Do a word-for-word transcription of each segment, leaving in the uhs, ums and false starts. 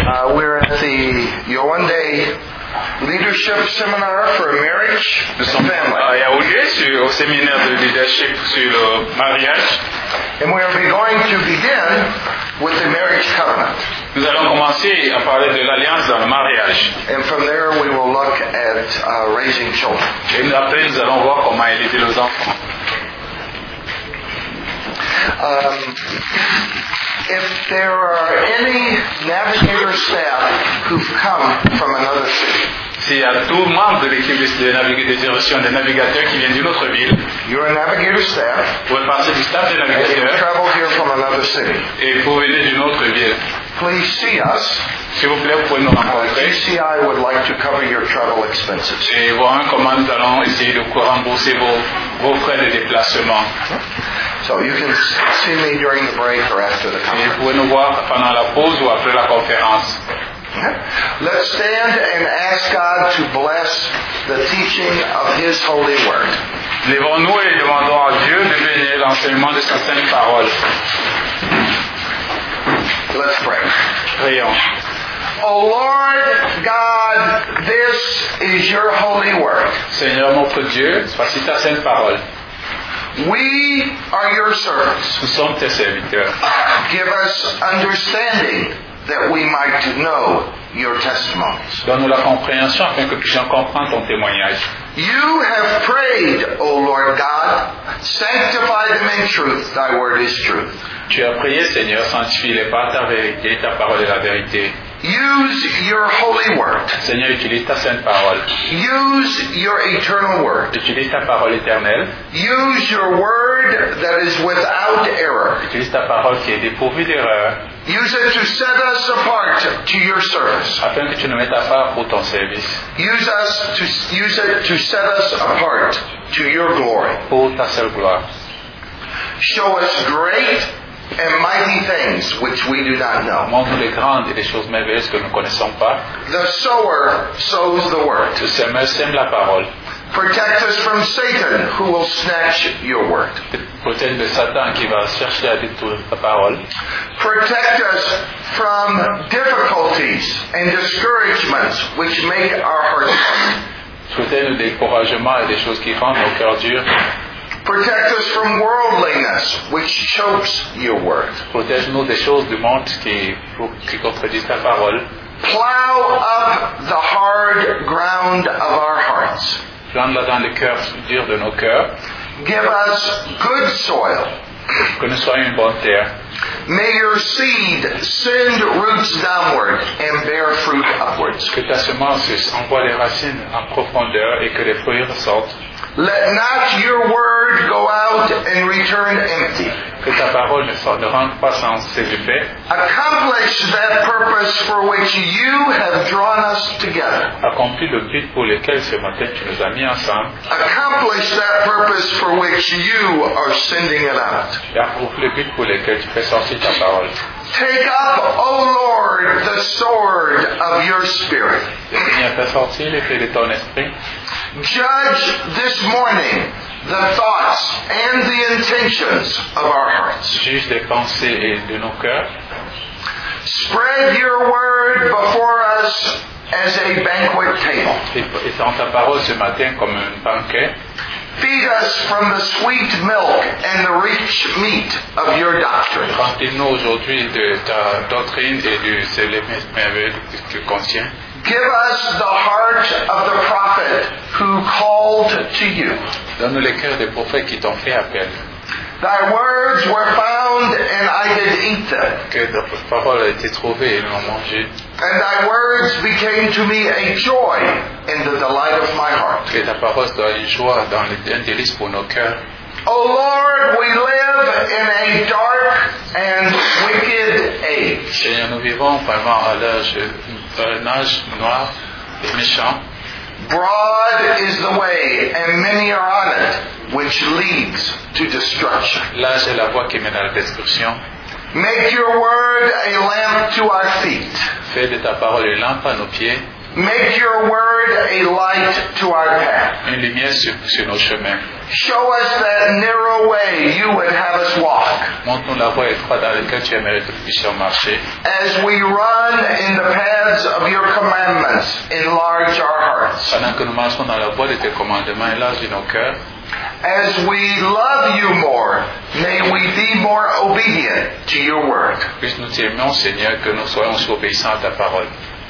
Uh, we're at the Yowande Leadership Seminar for Marriage Nous and sommes Family. à Yaoundé sur, au séminaire de leadership sur le mariage. And we are going to begin with the marriage covenant. Nous allons commencer à parler de l'alliance dans le mariage. And from there we will look at uh, raising children. Et après, nous allons voir comment élever nos enfants. Um, if there are any navigator staff who've come from another city, S'il y a tout membre de l'équipe de, navig- de direction des navigateurs qui viennent d'une autre ville, you're a navigator staff, vous pouvez passer du staff des and you've navigateurs traveled here from another city. et vous venez d'une autre ville. Please see us. S'il vous plaît, vous pouvez nous Uh, rencontrer G C I would like to cover your travel expenses. et voir comment nous allons essayer de rembourser vos, vos frais de déplacement. So you can see me during the break or after the Et vous conference. pouvez nous voir pendant la pause ou après la conférence. Okay. Let's stand and ask God to bless the teaching of His holy word. Lèvons-nous et demandons à Dieu de bénir l'enseignement de sa sainte parole. Let's pray. Prions. Oh Lord God, this is your holy word. Seigneur notre Dieu, voici ta sainte parole. We are your servants. Nous sommes tes serviteurs. Give us understanding that we might know your testimonies. Donne-nous la compréhension afin que nous puissions comprendre ton témoignage. You have prayed, O Lord God, sanctify them in truth, thy word is truth. Tu as prié, Seigneur, sanctifie-les par ta vérité, ta parole est la vérité. Use your holy word. Seigneur, utilise ta sainte parole. Use your eternal word. Utilise ta parole éternelle. Use your word that is without error. Utilise ta parole qui est dépourvue d'erreur, Use it to set us apart to your service. afin que tu nous mettes à part pour ton service, Use us to use it to set us apart to your glory. pour ta seule gloire. Show us great and mighty things which we do not know. Montre-nous les grandes et les choses merveilleuses que nous ne connaissons pas. The sower sows the word. Le semeur sème la parole. Protect us from Satan, who will snatch your word. Protège de Satan qui va chercher à détruire ta parole. Protect us from difficulties and discouragements which make our hearts hard. Protège-nous des découragements et des choses qui rendent nos cœurs durs. Protect us from worldliness, which chokes your word. Protège-nous des choses du monde qui, qui contredisent ta parole. Plow up the hard ground of our hearts. Plante-la dans les cœurs durs de nos cœurs. Give us good soil. Que nous soyons une bonne terre. May your seed send roots downward and bear fruit upwards. Que ta semence envoie les racines en profondeur et que les fruits ressortent. Let not your word go out and return empty. Que ta parole ne, sorte, ne rentre pas sans ses effets. Accomplish that purpose for which you have drawn us together. Accomplis le but pour lequel ce matin tu nous as mis ensemble. Accomplish that purpose for which you are sending it out. Et accomplis le but pour lequel tu fais sortir ta parole. Take up, O Lord, the sword of your spirit. Seigneur, fais sortir l'effet de ton esprit. Judge this morning the thoughts and the intentions of our hearts. Juge des pensées et de nos cœurs. Spread your word before us as a banquet table. Et étends ta parole ce matin comme un banquet. Feed us from the sweet milk and the rich meat of your doctrine. Remplis-nous aujourd'hui de ta doctrine et de ces merveilles que tu contiens. Give us the heart of the prophet who called to you. Donne-nous les cœurs des prophètes qui t'ont fait appel. Thy words were found and I did eat them. Que ta parole a été trouvée et nous l'avons mangée. And thy words became to me a joy and the delight of my heart. Que ta parole soit une joie dans les, un délice pour nos cœurs. O Lord, we live in a dark and wicked age. Seigneur, nous vivons vraiment à l'âge, un âge noir et méchant. Broad is the way, and many are on it, which leads to destruction. L'âge est la voie qui mène à la destruction. Make your word a lamp to our feet. Fais de ta parole une lampe à nos pieds. Make your word a light to our path. Une lumière sur, sur nos chemins. Show us that narrow way you would have us walk. Montre-nous la voie étroite dans laquelle tu aimerais que nous puissions marcher. As we run in the your commandments, enlarge our hearts. Pendant que nous marchons dans la voie de tes commandements, élargis nos cœurs. As we love you more, may we be more obedient to your word. Puisse nous t'aimions, Seigneur, que nous soyons aussi obéissants à ta parole.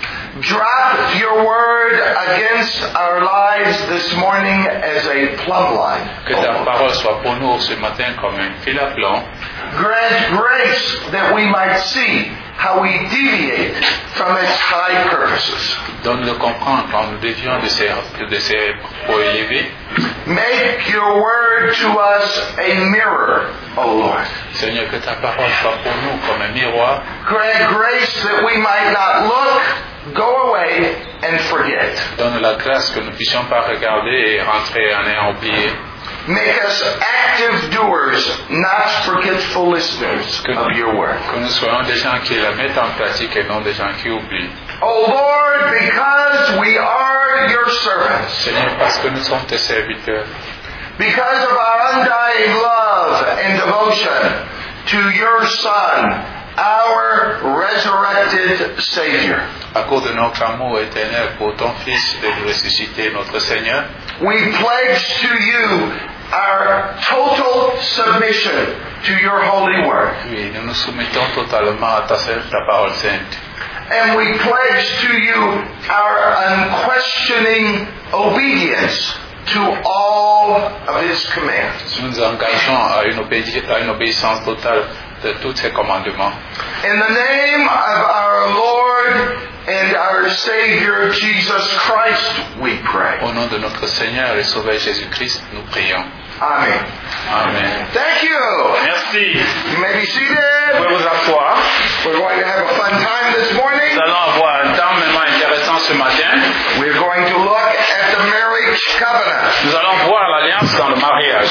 Drop your word against our lives this morning as a plumb line. Que ta parole soit pour nous ce matin comme un fil à plomb. Grant grace that we might see how we deviate from its high purposes. Donne-le comprendre quand nous dévions de ces, de ces propos élevés. Make your word to us a mirror, O Lord. Seigneur, que ta parole soit pour nous comme un miroir. Grant grace that we might not look, go away, and forget. Donne la grâce que nous ne puissions pas regarder et rentrer en ayant oublié. Make us active doers, not forgetful listeners Que, of your word. que nous soyons des gens qui la mettent en pratique et non des gens qui oublient. O Lord, because we are your servants, Seigneur, parce que nous sommes tes serviteurs, because of our undying love and devotion to your Son, our resurrected Savior, à cause de notre amour éternel pour ton Fils de nous ressusciter, notre Seigneur, we pledge to you our total submission to your holy word. oui, nous nous soumettons totalement à ta, ta parole sainte. And we pledge to you our unquestioning obedience to all of his commands. Nous nous engageons à une, obéi- à une obéissance totale de tous ses commandements. In the name of our Lord and our Savior Jesus Christ, we pray. Au nom de notre Seigneur et Sauveur Jésus-Christ, nous prions. Amen. Amen. Thank you. Merci. You may be Vous seated. pouvez vous asseoir. We're going to have a fun time this morning. Nous allons avoir un temps vraiment intéressant ce matin. We're going to look at the marriage covenant. Nous allons voir l'alliance dans le mariage.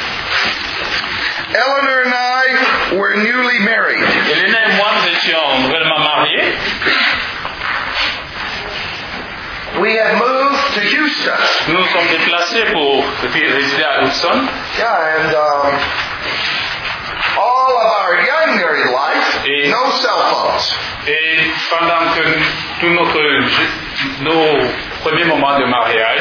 Eleanor and I were newly married. Elena et moi, nous étions nouvellement mariés. We had moved to Houston. Nous nous sommes déplacés pour résider à Houston. Yeah, and um, all of our young married life, Et- no cell phones. Et pendant que tous notre, nos premiers moments de mariage,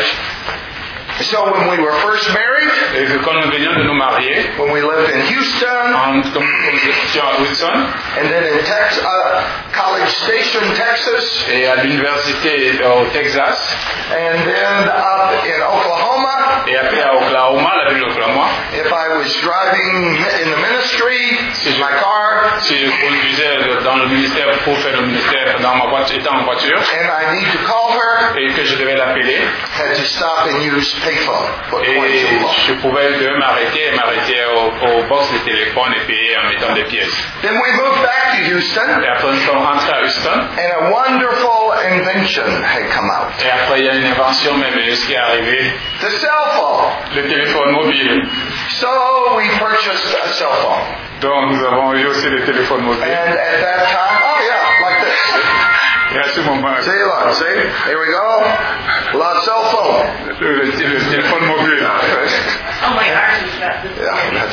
So when we were first married, et que quand nous venions de nous marier, when we lived in Houston, en, comme, comme nous étions à Houston, and then in Tex- uh, College Station, Texas, et à l'université au Texas, and then up in Oklahoma, et après à Oklahoma, la ville d'Oklahoma, if I was driving in the ministry, in my car, si je conduisais dans le ministère pour faire le ministère dans ma voiture, étant en voiture, and I need to call her, et que je devais l'appeler, had to stop and use payphone. But et way too long. je pouvais devais m'arrêter, m'arrêter au, au box de téléphone et payer en mettant des pièces. Then we moved back to Houston, Et après nous sommes rentrés à Houston, and a wonderful invention had come out. et après il y a une invention merveilleuse qui est arrivée, The cell phone. le téléphone mobile. So we purchased a cell phone. Donc nous avons eu aussi le téléphone mobile. And at that time, oh yeah, like this. Et à ce moment, See, look, see? Here we go. La cell phone. le, le, le téléphone mobile. Oh my gosh, is that this? Yeah, that's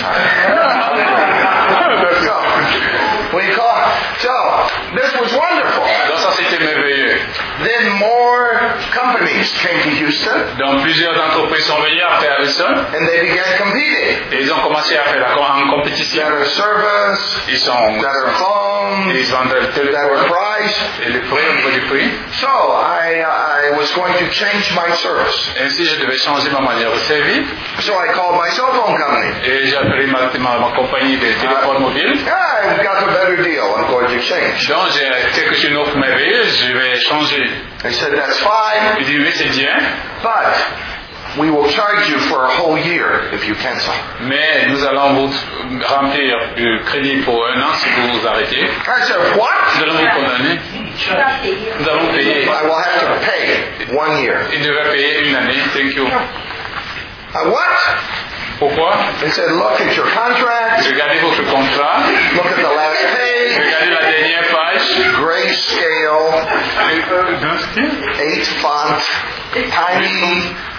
right. So, we call. So, this was wonderful. Donc ça c'était merveilleux. Then more companies came to Houston, Donc plusieurs entreprises sont venues après à Houston and they began competing. et ils ont commencé à faire la en compétition. Better service, Ils sont better phones, ils vendent le better téléphone price. et le prix au niveau du prix. So I, I was going to change my service. Ainsi je devais changer ma manière de servir So I called my cell phone company. et j'ai appelé ma, ma, ma compagnie de téléphone mobile. Yeah, I've got a better deal. I'm going to change. Donc j'ai quelque chose d'autre merveilleuse, je vais changer. They said, that's fine, Il dit oui c'est bien, but we will charge you for a whole year if you cancel. mais nous allons vous remplir du crédit pour un an si vous vous arrêtez. I said, what? Nous allons vous condamner. Nous allons payer. I will have to pay one year. Il devait payer une année. Thank you. Uh, what? Pourquoi? They said, look at your contract, Regardez votre contrat. look at the last page, Regardez la dernière page. grayscale, eight font, tiny,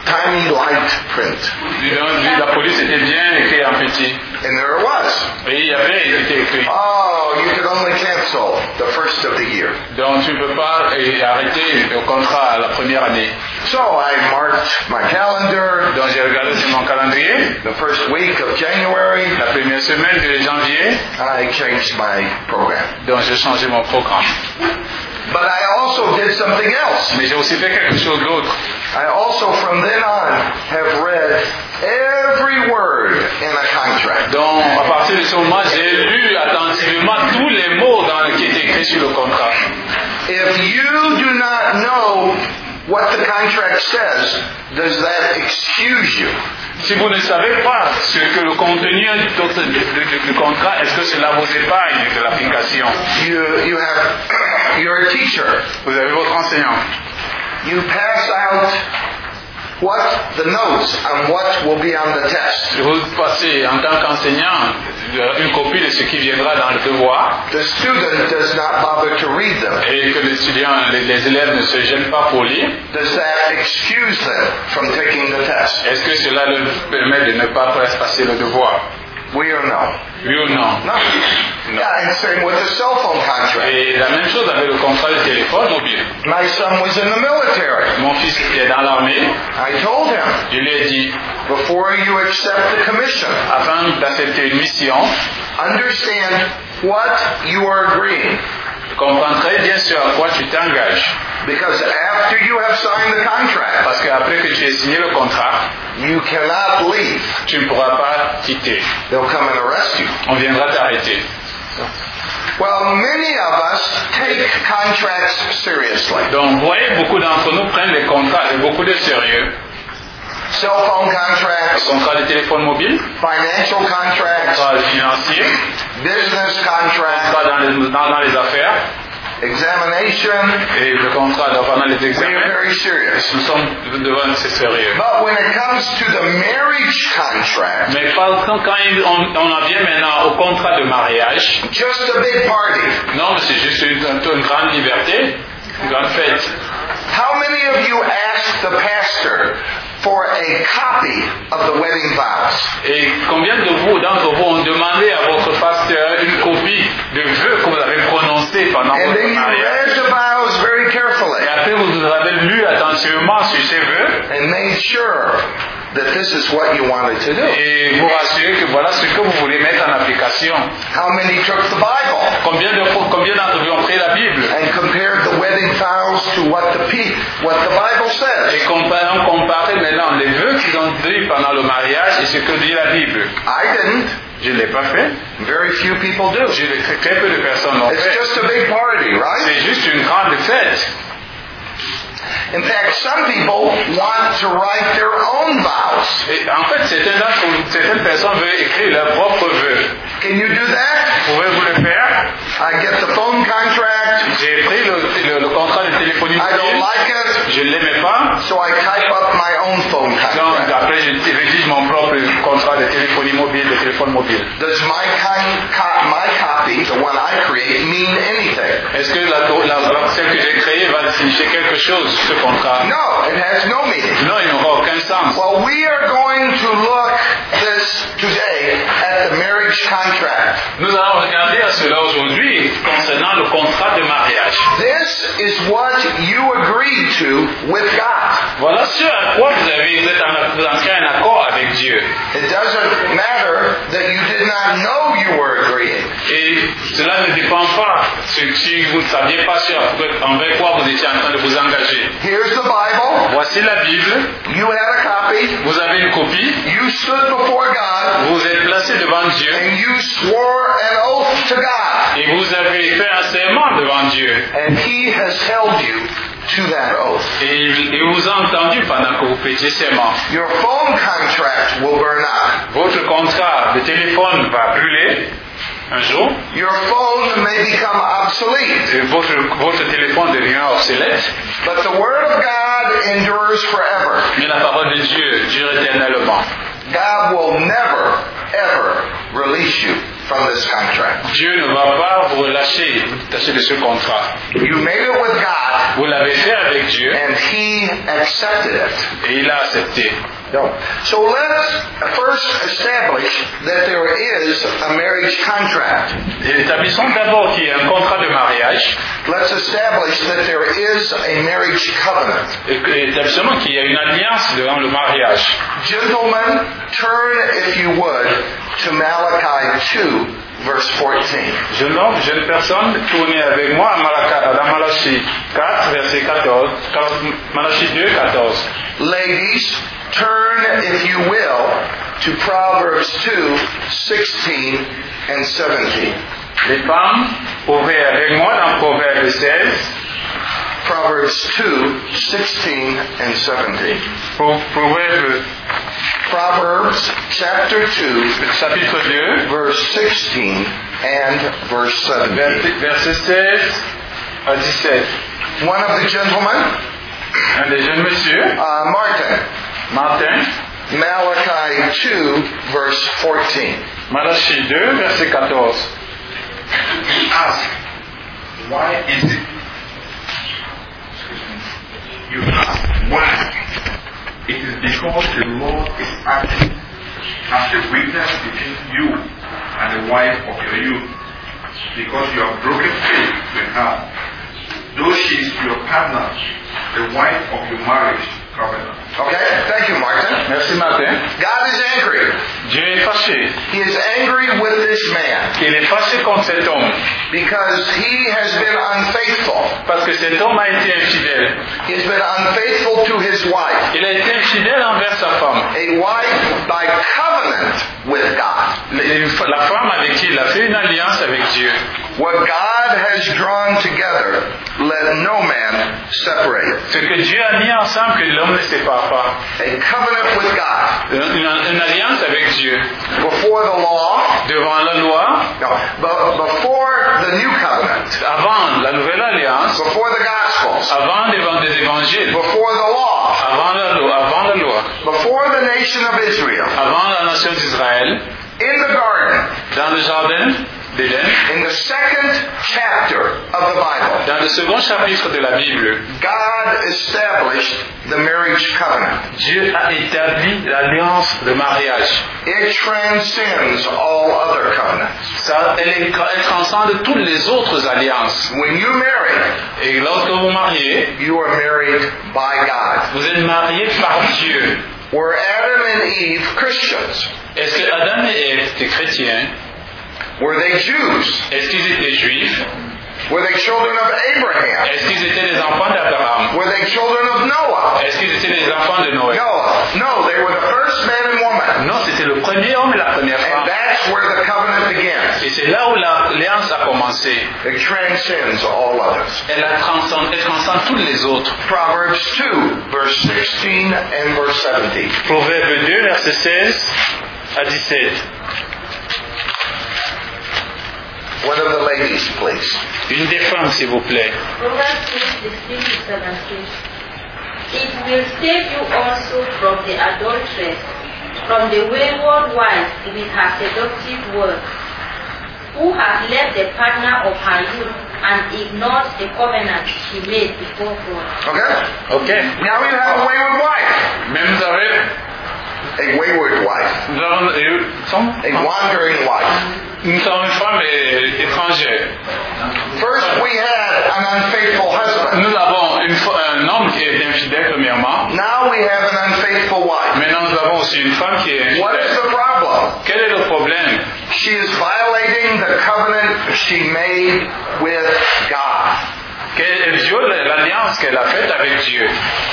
tiny light print. Donc, la police était bien écrite en petit. And there it was. Et il y avait été écrit. Oh, you could only cancel the first of the year. Donc tu ne peux pas eh, arrêter le contrat à la première année. So I marked my calendar. Donc j'ai regardé sur mon calendrier. The first week of January, La première semaine de janvier. I changed my program. Donc j'ai changé mon programme. But I also did something else. Mais j'ai aussi fait quelque chose d'autre. I also, from then on, have read every word in a contract. Donc à partir de ce moment, j'ai lu attentivement tous les mots dans, qui étaient écrits sur le contrat. If you do not know what the contract says, does that excuse you? Si vous ne savez pas ce que le contenu du contrat, est-ce que cela vous épargne de l'application? You, you have, you're a teacher. Vous avez votre enseignant. You pass out what the notes on what will be on the test. Vous passez en tant qu'enseignant une copie de ce qui viendra dans le devoir. The student does not bother to read them. Et que les étudiants, les, les élèves ne se gênent pas pour lire. Does that excuse them from taking the test? Est-ce que cela leur permet de ne pas passer le devoir? Oui or no? Oui ou non? No. Yeah, and same with the cell phone contract. Et la même chose avec le contrat de téléphone mobile. My son was in the military. Mon fils était dans l'armée. I told him, Je lui ai dit, before you accept the commission, afin d'accepter une mission, understand what you are agreeing. comprends très bien sur quoi tu t'engages. Because after you have signed the contract, Parce qu'après que tu aies signé le contrat, you cannot leave. tu ne pourras pas quitter. They'll come and arrest you. On viendra t'arrêter. Well, many of us take contracts seriously. Donc, vous voyez, beaucoup d'entre nous prennent les contrats avec beaucoup de sérieux. Cell phone Les contracts, contrats de téléphone mobile, financial contracts, contrats financiers, business contracts, contrats dans les, dans, dans les affaires, examination. et le contrat dans- pendant les We are examens. very serious. Nous sommes devant ces sérieux. But when it comes to the marriage contract, Mais par contre, quand il- on, on en vient maintenant au contrat de mariage, just a big party. non, mais c'est juste une, une grande liberté, une grande fête. How many of you asked the pastor for a copy of the wedding vows? Et combien de vous, d'entre vous, ont demandé à votre pasteur une copie de vœux que vous avez prononcés pendant And votre then you mariage? read the vows very carefully Et après, vous avez lu attentivement sur ces vœux and made sure that this is what you wanted to do. et vous rassurez que voilà ce que vous voulez mettre en application. How many took the Bible Combien de combien d'entre vous ont pris la Bible and compared the wedding vows to what the pe- what the Bible et says? comparé, ont comparé maintenant les vœux qu'ils ont dit pendant le mariage et ce que dit la Bible? I didn't. Je ne l'ai pas fait. Very few people do. Je l'ai fait. Très peu de personnes l'ont It's fait. just a big party, right? C'est juste une grande fête. In fact, some people want to write their own vows. Et en fait, certaines, d'entre- certaines personnes veulent écrire leurs propres vœux. Can you do that? Pouvez-vous le faire? I get the phone contract. J'ai pris le, le, le contrat de téléphonie I don't mobile. like it, Je ne l'aimais pas. so I type up my own phone Donc contract. après, je rédige mon propre contrat de téléphonie mobile, de téléphone mobile. Does my con- co- my copy, the one I create, mean anything? Est-ce que la, la, la, celle que j'ai créée va signifier quelque chose, ce contrat? No, it has no meaning. Non, il n'aura aucun sens. Well, we are going to look this today at the marriage contract. Nous allons regarder à cela aujourd'hui concernant le contrat de mariage. This is what you agreed to with God. Voilà ce à quoi vous avez vous êtes en, vous entrez en accord avec Dieu. It doesn't matter that you did not know you were agreeing. Et cela ne dépend pas si si vous ne saviez pas sur envers quoi vous étiez en train de vous engager. Here's the Bible. Voici la Bible. You had a copy. Vous avez une copie. You stood before God Vous êtes placé devant Dieu. and you swore an oath to God. Et vous avez fait un serment devant Dieu. And He has held you to that oath. Et il il vous a entendu pendant que vous prêtiez serment. Your phone contract will burn out. Votre contrat de téléphone va brûler un jour. Your phone may become obsolete. Et votre, votre téléphone devient obsolète. But the Word of God endures forever. Mais la parole de Dieu dure éternellement. God will never, ever release you from this contract. Dieu ne va pas vous relâcher, vous détacher de ce contrat. You made it with God. Vous l'avait fait avec Dieu and he accepted it. et il a accepté. So let's first establish that there is a marriage contract. Et établissons d'abord qu'il y a un contrat de mariage. Let's establish that there is a marriage covenant. Et établissons qu'il y a une alliance devant le mariage. Gentlemen, turn, if you would, to Malachi two, verse fourteen. Jeune homme, jeune personne, tournez avec moi à Malaka- à Malachie quatre, verset quatorze. Malachie deux, quatorze. Ladies, turn, if you will, to Proverbs two, sixteen and seventeen. Les femmes, ouvrez avec moi dans Proverbe seize, Proverbs two, sixteen and seventeen. Pro- Proverbe Proverbs chapter two, chapitre deux, verse sixteen and verse seventeen. verset, verset seize à dix-sept. One of the gentlemen, Un des jeunes messieurs, uh, Martin, Martin, Malachi two, verse fourteen. Malachie deux, verset quatorze. You ask, why is it? You ask, why? It is because the Lord is acting as a witness between you and the wife of your youth, because you have broken faith with her, though she is your partner, the wife of your marriage covenant. Okay, thank you, Martin. Merci Martin. God is angry. Dieu est fâché. He is angry with this man Il est fâché contre cet homme because he has been unfaithful. parce que cet homme a été infidèle. He has been unfaithful to his wife, Il a été infidèle envers sa femme. a wife by covenant with God. La femme avec qui il a fait une alliance avec Dieu. What God has drawn together, let no man separate. Ce que Dieu a mis ensemble, que l'homme ne sépare pas. A covenant with God. Une, une alliance avec Dieu. Before the law, Devant la loi, no, but before the new covenant, avant la nouvelle alliance, before the Gospels, avant les des évangiles, before the law, avant la loi, avant la loi, before the nation of Israel, avant la nation d'Israël, in the garden, dans le jardin d'Éden, in the second chapter of the Bible, dans le second chapitre de la Bible, God established the marriage covenant. Dieu a établi l'alliance de mariage. It transcends all other covenants. Ça, elle, est- elle transcende toutes les autres alliances. When you marry, Et lorsque vous mariez, you are married by God. vous êtes mariés par Dieu. Were Adam and Eve Christians? Est-ce que Adam et Ève étaient chrétiens? Were they Jews? Est-ce qu'ils étaient juifs? Were they children of Abraham? Est-ce qu'ils étaient les enfants d'Abraham? Were they children of Noah? Est-ce qu'ils étaient les enfants de Noé? Noah. No, they were the first man and woman. Non, c'était le premier homme et la première And femme. that's where the covenant begins. Et c'est là où l'alliance a commencé. It transcends all others. Elle, a transcende, elle transcende toutes les autres. Proverbs two, verse sixteen and verse seventeen. Proverbe deux, verset seize à dix-sept. One of the ladies, please. Une des femmes, s'il vous plaît. Proverbs two, sixteen to seventeen. It will save you also from the adulteress, from the wayward wife with her seductive words, who has left the partner of her youth and ignored the covenant she made before God. Okay? Ok. Now you have a wayward wife. Mais vous avez, A wayward wife. nous avons, euh, sommes- A wandering wife. nous sommes une femme é- étrangère. First we had an unfaithful husband. Nous avons une fa- un homme qui est infidèle, premièrement. Now we have an unfaithful wife. Maintenant, nous avons aussi une femme qui est What is infidèle. the problem? Quel est le problème? She is violating the covenant she made with God. Qu'elle viole l'alliance qu'elle a faite avec Dieu.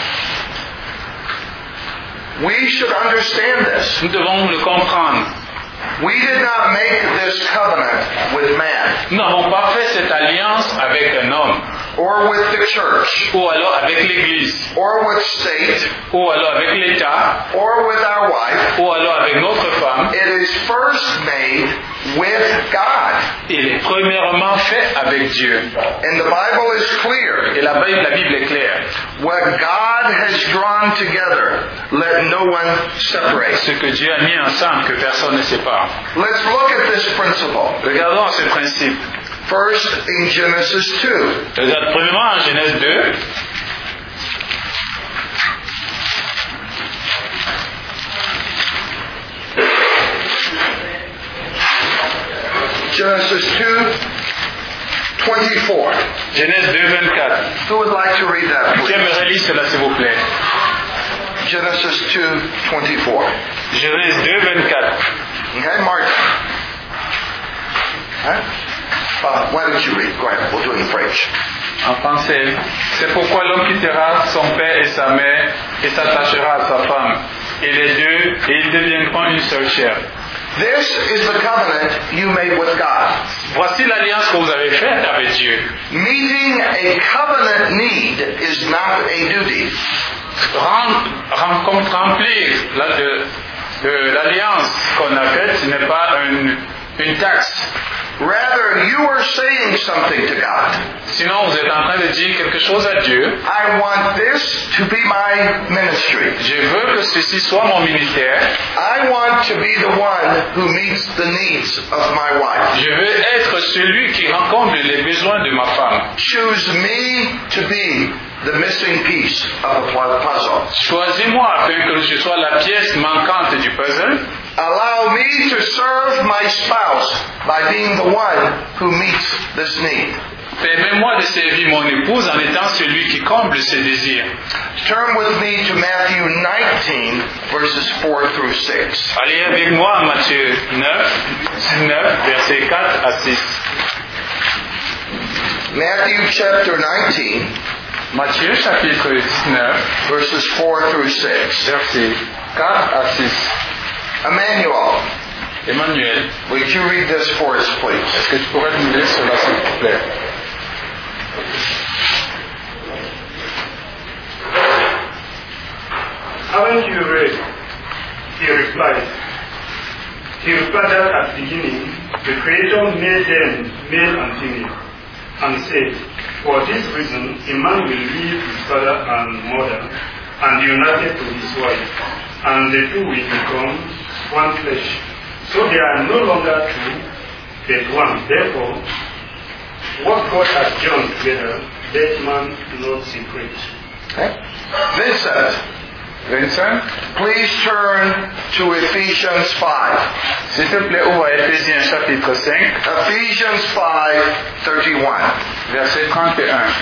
We should understand this. Nous devons le comprendre. We did not make this covenant with man Nous n'avons pas fait cette alliance avec un homme, or with the church ou alors avec l'Église, or with state ou alors avec l'État, or with our wife. ou alors avec notre femme. It is first made with God. Il est premièrement fait avec Dieu. And the Bible is clear. Et la Bible, la Bible est claire. What God has drawn together, let no one separate. Ce que Dieu a mis ensemble, que personne ne sépare. Let's look at this principle. Regardons ce principe. First in Genesis two. Regarde, premièrement, en Genèse deux, Genesis two twenty-four. Genèse deux, vingt-quatre. Who would like to read that, Qui please? aimerait lire cela, s'il vous plaît? Genesis two twenty-four. Genèse deux, vingt-quatre. Okay, Mark. Huh? Uh, why don't you read? Go ahead. We'll do it in French. En français. C'est pourquoi l'homme quittera son père et sa mère et s'attachera à sa femme. Et les deux, et ils deviendront une seule chair. This is the covenant you made with God. Voici l'alliance que vous avez faite avec Dieu. Meeting a covenant need is not a duty. Rem- rem- Remplir la- de- de l'alliance qu'on a faite n'est pas une, une taxe. Rather, you are saying something to God. Sinon, vous êtes en train de dire quelque chose à Dieu. I want this to be my ministry. Je veux que ceci soit mon ministère. I want to be the one who meets the needs of my wife. Je veux être celui qui rencontre les besoins de ma femme. Choose me to be the missing piece of the puzzle. Choisis-moi afin que je sois la pièce manquante du puzzle. Allow me to serve my spouse by being the one who meets this need. Permets-moi de servir mon épouse en étant celui qui comble ses désirs. Turn with me to Matthew nineteen, verses four through six. Allez avec moi à Matthieu neuf, neuf, versets quatre à six. Matthew chapter nineteen, Matthieu chapitre dix-neuf, verses four through six. versets quatre à six. Emmanuel, Emmanuel, would you read this for us, please? est-ce que tu pourrais nous lire cela, s'il te plaît? Haven't you read? He replied. He replied that at the beginning, the Creator made them male and female, and said, for this reason, a man will leave his father and mother, and be united to his wife, and the two will become one flesh. So they are no longer two, but one. Therefore, what God has joined together, let man not separate. Okay. Vincent, Vincent, please turn to Ephesians five. s'il te plaît, ouvre à Éphésiens chapitre cinq, Ephesians five thirty-one. verset trente et un.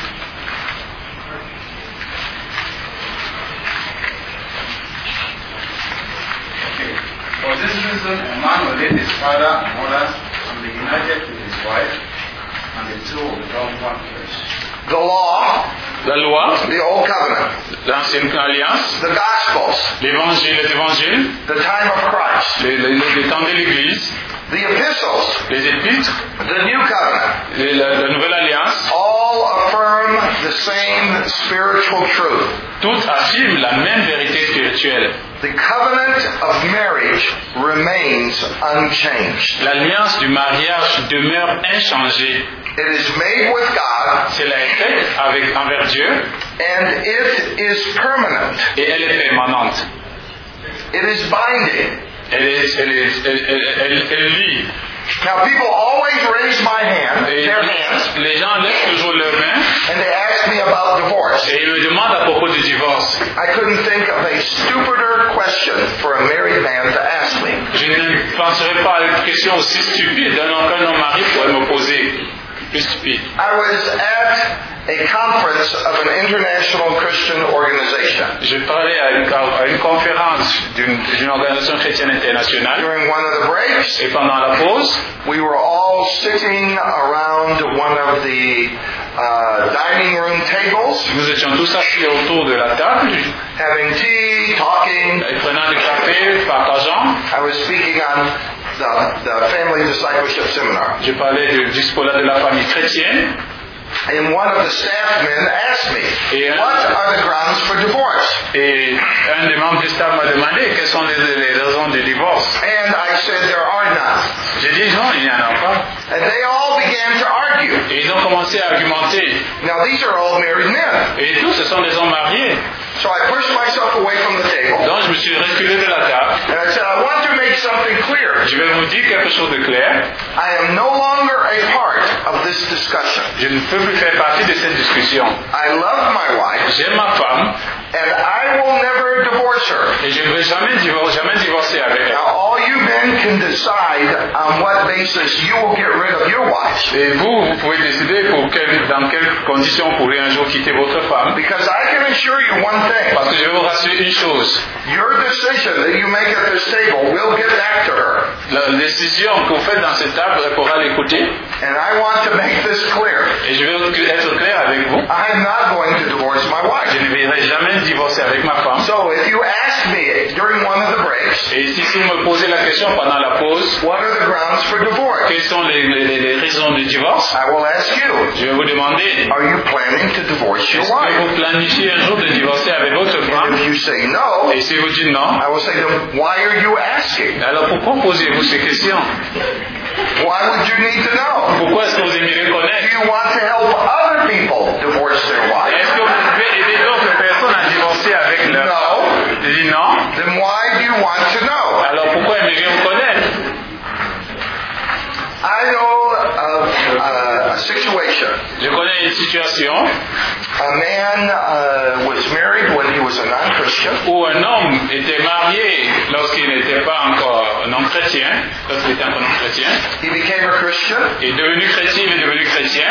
For this reason, a man will leave his father and mother and be united to his wife, and the two will become one flesh. The law, La loi, the old covenant, l'ancienne alliance, the gospels, l'évangile, les évangiles, the time of Christ, les, les, les temps de l'Église, the epistles, les épîtres, the new covenant, les- la, la nouvelle alliance, all affirm the same spiritual truth. toutes affirment la même vérité spirituelle. The covenant of marriage remains unchanged. L'alliance du mariage demeure inchangée. It is made with God, Cela est fait avec, envers Dieu and it is permanent. et elle est permanente. It is binding. Elle, est, elle, est, elle, elle, elle, elle lie. Now, people always raise my hand, Et their hands, les gens lèvent toujours leurs mains and they ask me about divorce. et ils me demandent à propos du divorce. I couldn't think of a stupider question for a married man to ask me. Je ne penserai pas à une question aussi stupide d'un homme qu'un homme marié pourrait me poser. Plus stupide. I was at a conference of an international Christian organization. Je parlais à une, à une conférence d'une, d'une organisation chrétienne internationale During one of the breaks, et pendant la pause, we were all sitting around one of the uh, dining room tables, nous étions tous assis autour de la table, having tea, talking. et prenant du café, partageant. I was speaking on the, the Family Discipleship Seminar. Je parlais du discours de la famille chrétienne And one of the staff men asked me, Yeah. what are the grounds for divorce? et un des membres du staff m'a demandé quelles sont les, les raisons du divorce. And I said, there are none. J'ai dit non, il n'y en a pas. And they all began to argue. Et ils ont commencé à argumenter. Now, these are all married men. Et tous, ce sont des hommes mariés. So I pushed myself away from the table. Donc je me suis reculé de la table. And I said, I want to make something clear. Je vais vous dire quelque chose de clair. I am no longer a part of this discussion. Je ne peux plus faire partie de cette discussion. I love my wife, J'aime ma femme and I will never divorce divorce her. Et je ne vais jamais, divor- jamais divorcer avec elle. Now, all you men can decide on what basis you will get rid of your wives. Et vous, vous pouvez décider pour quel, dans quelles conditions vous pourrez un jour quitter votre femme. Because I can assure you one thing. Parce que je vais vous rassurer une chose. Your decision that you make at this table will get back to her. La décision que vous faites dans cette table, elle pourra l'écouter. And I want to make this clear. Et je vais être clair avec vous. I am not going to divorce my wife. Je ne vais jamais divorcer avec ma femme. So if you ask me during one of the breaks, Et si vous me posez la question pendant la pause, what are the grounds for divorce? quelles sont les, les, les raisons du divorce? I will ask you, Je vais vous demander, are you planning to divorce your est-ce que wife? vous planifiez un jour de divorcer avec votre And femme? if you say no, Et si vous dites non, I will say to them, why are you asking? alors pourquoi posez-vous ces questions? Why would you need to know? Pourquoi est-ce que vous aimeriez Do connaître? you want to help other people divorce their wives? Est-ce que vous pouvez aider d'autres personnes à divorcer avec leur femme? Je dis non. Then why do you want to know? Alors pourquoi aimeriez-vous connaître? I know of uh, a situation. Je connais une situation A man uh, was married when he was a non-Christian. où un homme était marié lorsqu'il n'était pas encore non chrétien, lorsqu'il était encore non chrétien, He became a Christian, il est devenu chrétien, il est devenu chrétien,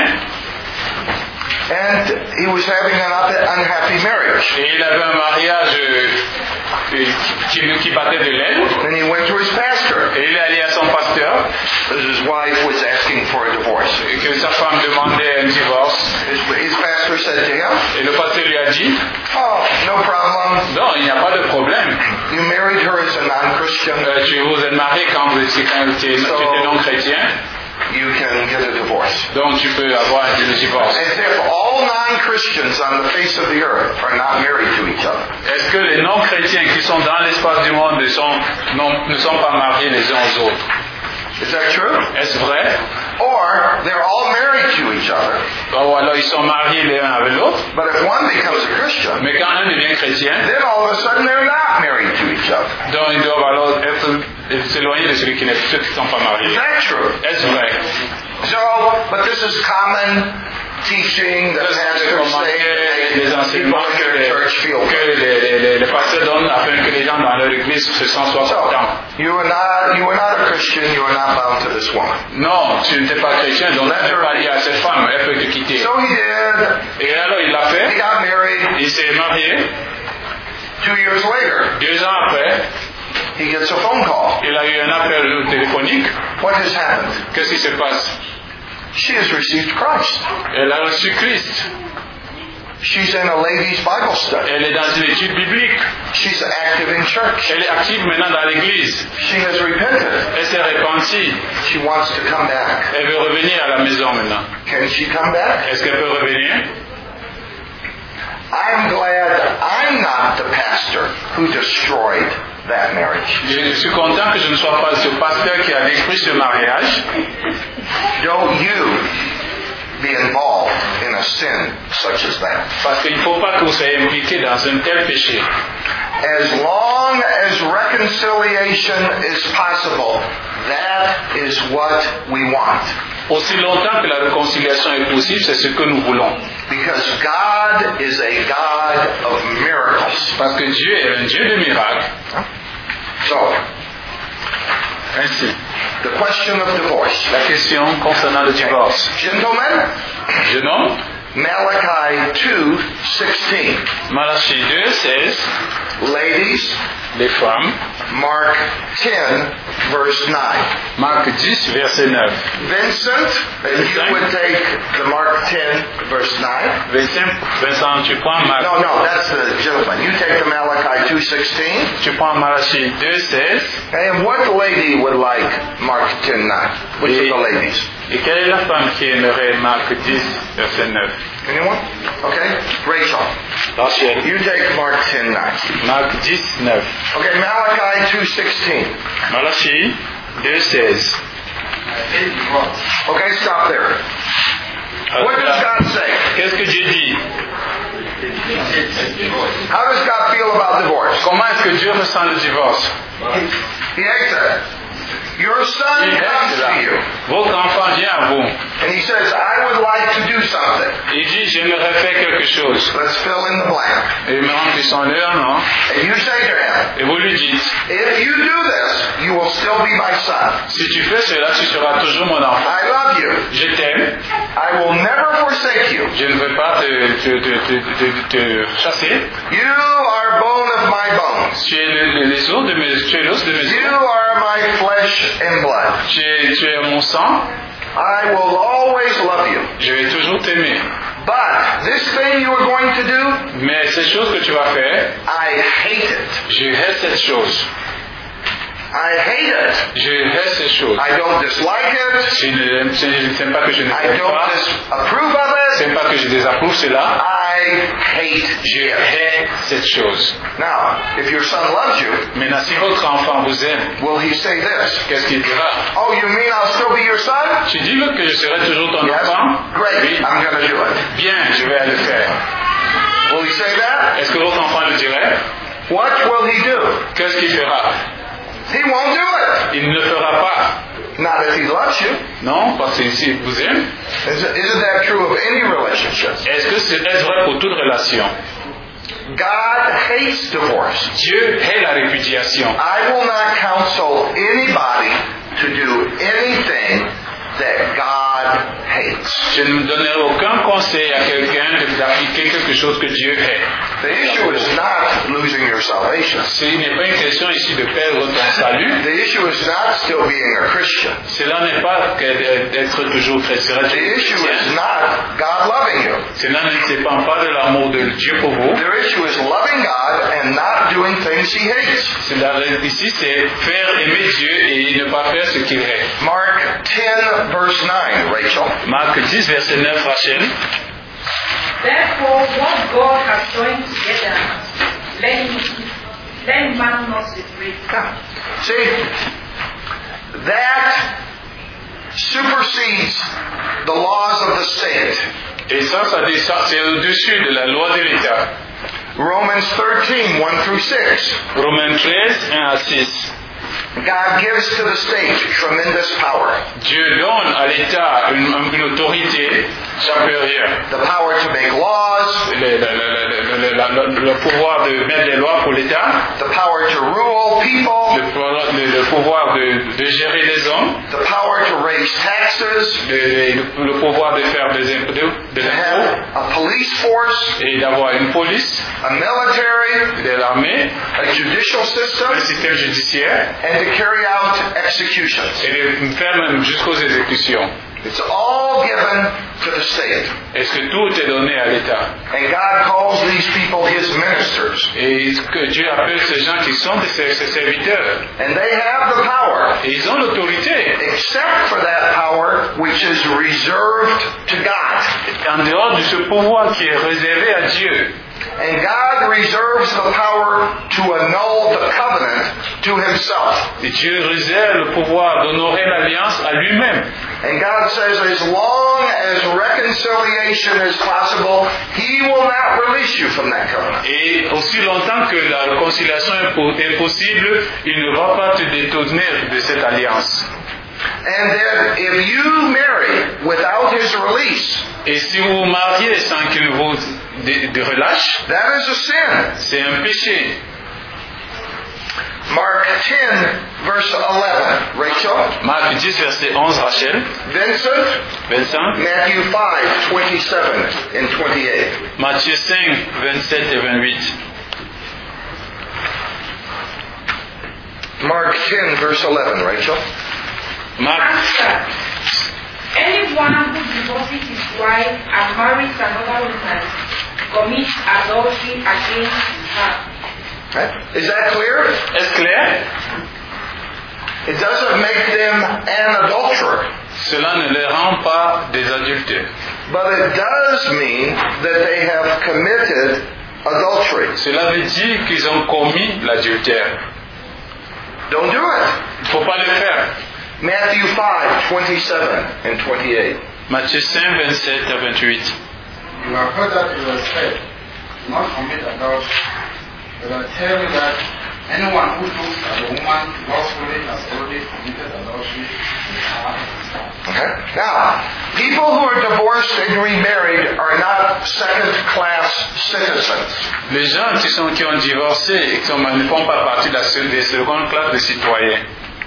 and he was having an unhappy marriage. et il avait un mariage euh, qui, qui battait de l'aile, Then he went to his pastor. et il est allé à son pasteur, His wife was asking for a divorce. et que sa femme demandait un divorce, His, his pastor said to him, et le pasteur lui a dit, oh, no problem. non, il n'y a pas de problème, You married her as a non-Christian. euh, tu vous êtes marié quand vous étiez, quand tu étais tu étais non chrétien, You can get a divorce. donc tu peux avoir un divorce. As if all non-Christians on the face of the earth are not married to each other. Est-ce que les non-chrétiens qui sont dans l'espace du monde ne sont, non, ne sont pas mariés les uns aux autres? Is that true? Est-ce vrai? Or they're all married to each other. Ou alors ils sont mariés les uns avec l'autre, But if one becomes a Christian, mais quand un devient chrétien, then all of a sudden they're not married to each other. donc ils doivent alors être s'éloigner de celui qui n'est ceux qui ne sont pas Is mariés. that true? Est-ce vrai? So, but this is common teaching that Ça, c'est pastors comment say que les that enseignements people que in les, their church feel que good. les, les, les, les pasteurs donnent afin que les gens dans leur église se sentent soient So, contents. you are not you are not a Christian, you are not bound to this woman. Non, tu n'es pas chrétien, donc tu n'es pas lié à cette femme, elle peut te quitter. So he did. Et alors il l'a He fait, got married. il s'est marié, Two years later, deux ans après, he gets a phone call. il a eu un appel téléphonique. What has happened? Qu'est-ce qui se passe? She has received Christ. Elle a reçu Christ. She's in a ladies' Bible study. Elle est dans une étude biblique. She's active in church. Elle est active maintenant dans l'église. She has repented. Elle s'est repentie. She wants to come back. Elle veut revenir à la maison maintenant. Can she come back? Est-ce qu'elle peut revenir? I'm glad I'm not the pastor who destroyed that marriage. Je suis content que je ne sois pas ce pasteur qui a détruit ce mariage. Don't you be involved in a sin such as that. Parce qu'il ne faut pas que vous soyez impliqué dans un tel péché. As long as reconciliation is possible, that is what we want. Aussi longtemps que la réconciliation est possible, c'est ce que nous voulons. Because God is a God of miracles. Parce que Dieu est un Dieu de miracles. So, Ainsi, the question of divorce. la question concernant le divorce. Gentlemen, Jeune homme, Malachi two sixteen. Malachie deux, seize, Ladies, les femmes, Mark ten, verse nine. Marc dix, verset neuf. Vincent, if you would take the Mark ten, verse nine. Vincent, Vincent, tu prends, Marc, No, no, that's the gentleman. You take the Malachi two sixteen. tu prends Malachie deux, seize. And what lady would like Mark ten nine? Which of the ladies? Et quelle est la femme qui aimerait Marc dix, verset neuf? Anyone? Okay. Rachel, Rachel. you take Mark ten nine. Marc dix, neuf. Okay, Malachi two sixteen. Malachie deux, seize. Okay, stop there. What does God say? Qu'est-ce que Dieu dit? How does God feel about divorce? Comment est-ce que Dieu ressent le divorce? He hates it. Your son Il comes reste là. to you Votre enfant vient à vous. and he says, I would like to do something. Il dit, j'aimerais faire quelque chose. Let's fill in the blank. Et il me remplissons l'heure, non? And you say to him, Et vous lui dites, if you do this, you will still be my son. si tu fais cela, tu seras toujours mon enfant. I love you. Je t'aime. I will never forsake you. Je ne veux pas te, te, te, te, te, te chasser. You are bone of my bones. Tu es le- les os de mes, tu es l'os de mes You os. are my flesh and blood. Tu es, tu es mon sang. I will always love you. Je vais toujours t'aimer. But this thing you are going to do, Mais cette chose que tu vas faire, I hate it. je hais cette chose. I hate it. Je hais cette chose. I don't dislike it. Je ne je ne sais pas que je ne I t'aime don't pas. disapprove of Je it. ne sais pas que je désapprouve cela. I hate Je it. hais cette chose. Now, if your son loves you, Maintenant, si votre enfant vous aime, will he say this? qu'est-ce qu'il dira? Oh, you mean I'll still be your son? Tu dis que je serai toujours ton Yes. enfant? Great. Oui. I'm going to do it. Bien, je vais le faire. Will he say that? Est-ce que votre enfant le dirait? What will he do? Qu'est-ce qu'il fera? He won't do it. Il ne le fera pas. Not if he loves you. Non, parce que s'il vous aime. Isn't isn't that true of any relationship? Est-ce que c'est est-ce vrai pour toute relation? God hates divorce. Dieu hait la répudiation. I will not counsel anybody to do anything that God hates. Je ne donnerai aucun conseil à quelqu'un d'appliquer quelque chose que Dieu hait. The issue is not losing your salvation. Ce n'est pas une question ici de perdre ton salut. The issue is not still being a Christian. Cela n'est pas que d'être toujours chrétien. The issue is not God loving you. Cela ne dépend pas de l'amour de Dieu pour vous. The issue is loving God and not doing things he hates. Cela, ici, c'est faire aimer Dieu et ne pas faire ce qu'il hait. Mark ten, verse nine, Rachel. Marc dix, verset neuf, Rachel. Therefore, what God has joined together, let him, let man not separate. See, that supersedes the laws of the state. Et ça, ça descend, c'est au-dessus de la loi de l'État. Romans thirteen, one through six. Romains treize, un à six. God gives to the state tremendous power. Dieu donne à l'État une, une autorité supérieure. The power to make laws, Le, le, le, le, le, le pouvoir de mettre des lois pour l'État, the power to rule people, le, le, le pouvoir de, de gérer les hommes, the power to raise taxes, le, le pouvoir de faire des impôts, des to impôts have a police force, et d'avoir une police, a military, de l'armée, a judicial system, un système judiciaire and to carry out executions. et de faire même jusqu'aux exécutions. It's all given to the state. Est-ce que tout est donné à l'État? And God calls these people his ministers. Et que Dieu appelle ces gens qui sont ses, ses serviteurs. And they have the power, Et ils ont l'autorité. except for that power which is reserved to God. En dehors de ce pouvoir qui est réservé à Dieu. And God reserves the power to annul the covenant to himself. Et Dieu réserve le pouvoir d'honorer l'alliance à lui-même. And God says as long as reconciliation is possible, he will not release you from that covenant. Et aussi longtemps que la réconciliation est possible, il ne va pas te détourner de cette alliance. And that if you marry without his release, Et si vous vous mariez sans qu'il vous de, de relâche, that is a sin. c'est un péché. Mark ten, verse eleven. Rachel? Marc dix, verset onze, Rachel. Vincent? Vincent. Matthew five, twenty-seven and twenty-eight. Matthieu cinq, vingt-sept et vingt-huit. Mark ten, verse eleven. Rachel? Marc, Answer. Anyone who divorces his wife and marries another woman commits adultery against her. Right? Is that clear? est-ce clair? It doesn't make them an adulterer. Cela ne les rend pas des adultères. But it does mean that they have committed adultery. Cela veut dire qu'ils ont commis l'adultère. Don't do it. Il ne faut pas le faire. Matthew five, twenty-seven and twenty-eight. Matthieu cinq, vingt-sept à vingt-huit. You have heard that it was said, do not commit adultery. But I tell you that Anyone who looks at a woman lustfully has already committed adultery with her. Okay? Now, people who are divorced and remarried are not second-class citizens. Les gens qui, sont, qui ont divorcé et qui sont, ne font pas partie de la des seconde classe de citoyens.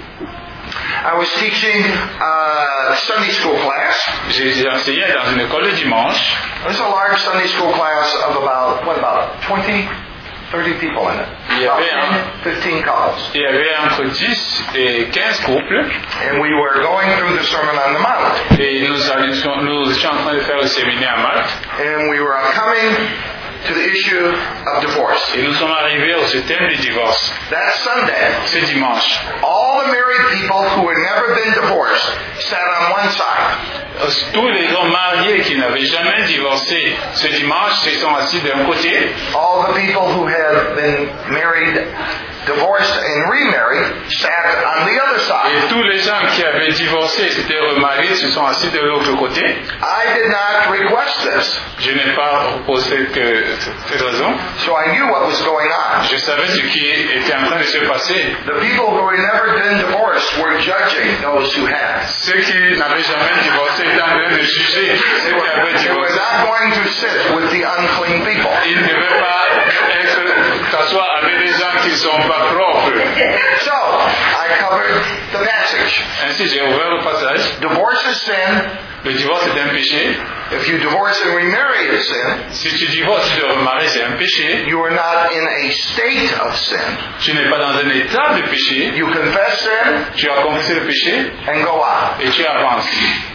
I was teaching a Sunday school class. J'ai enseigné dans une école le dimanche. It was a large Sunday school class of about, what about, twenty, thirty people in it. Il y avait, un, fifteen couples. il y avait entre dix et quinze couples. And we were going through the Sermon on the Mount. Et nous, allions, nous étions en train de faire le séminaire à Malte. And we were coming to the issue of divorce. Et nous sommes arrivés au ce thème du divorce. That Sunday, Ce dimanche, all the married people who had never been divorced sat on one side. tous les hommes mariés qui n'avaient jamais divorcé ce dimanche se sont assis d'un côté. All the people who had been married, divorced, and remarried sat on the other Et side. tous les gens qui avaient divorcé et s'étaient remariés se sont assis de l'autre côté. I did not request this, Je n'ai pas proposé que cette raison. so I knew what was going on. Je savais ce qui était en train de se passer. The people who had never been divorced were judging those who had. Ceux qui n'avaient jamais divorcé étaient en train de juger ceux qui avaient They were divorcé. not going to sit with the unclean people. Ils ne devaient pas être, s'asseoir avec des gens qui ne sont pas propres. So, I covered the passage. Ainsi, j'ai ouvert le passage. Divorce is sin. Le divorce est un péché. If you divorce and remarry, it's sin. Si tu divorces, tu te remaries, c'est un péché. You are not in a state of sin. Tu n'es pas dans un état de péché. You confess sin Tu as confessé le péché and go on. et tu avances.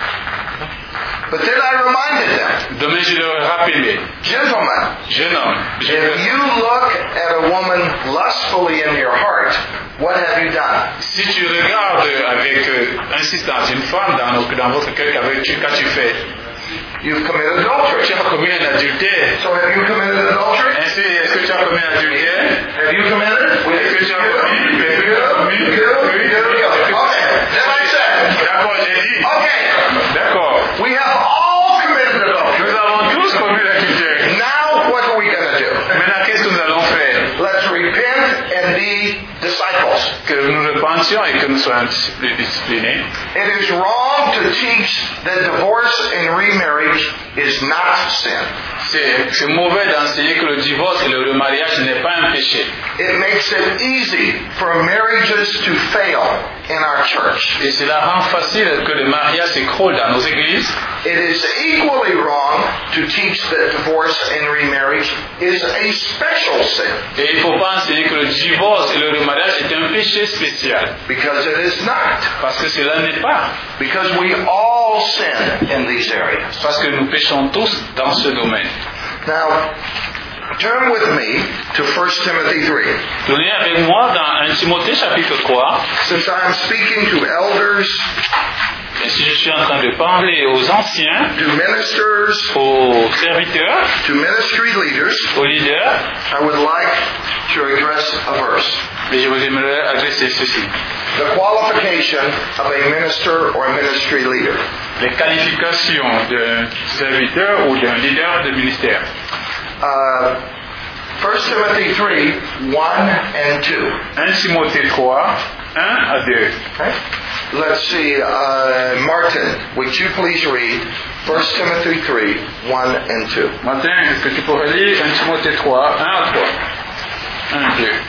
But then I reminded them, Demain, je leur ai rappelé. gentlemen, Jeune homme, je if you look at a woman lustfully in your heart, what have you done? si tu regardes avec euh, insistance une femme dans, dans votre cœur, qu'avec-tu, qu'as-tu fait? You've committed adultery. Tu as commis un adultère. So have you committed adultery? Ainsi, est-ce que tu as commis un adultère? Have you committed? Est-ce que tu as commis? Good, good, good, good. Okay, then I said, D'accord, j'ai dit. okay, D'accord. we have all committed adultery. Nous avons tous commis l'adultère. Now what are we going to do? Maintenant, qu'est-ce que nous allons faire? Let's repent and be disciples. Que nous repentions et que nous soyons disciplinés. It is wrong to teach that divorce and remarriage is not sin. C'est, c'est mauvais d'enseigner que le divorce et le remariage n'est pas un péché. It makes it easy for marriages to fail in our church. Et cela rend facile que le mariage s'écroule dans nos églises. It is equally wrong to teach that divorce and remarriage is a special sin, Et il ne faut pas enseigner que le divorce et le remariage est un péché spécial. because it is not. Parce que cela n'est pas. Because we all sin in these areas. Parce que nous péchons tous dans ce domaine. Now, turn with me to First Timothy three. Tournez avec moi dans un Timothée chapitre trois. Since I am speaking to elders, Et si je suis en train de parler aux anciens, to ministers, aux serviteurs, to ministry leaders, aux leaders, I would like to address a verse. et je vous aimerais adresser ceci. The qualification of a minister or a ministry leader. Les qualifications d'un serviteur ou d'un leader de ministère. Uh, First Timothy three, one and two. un Timothée trois, un à deux. Okay? Let's see, uh, Martin, would you please read First Timothy three, one and two? Martin, est-ce que tu pourrais lire un Timothée trois, un à trois? un à deux.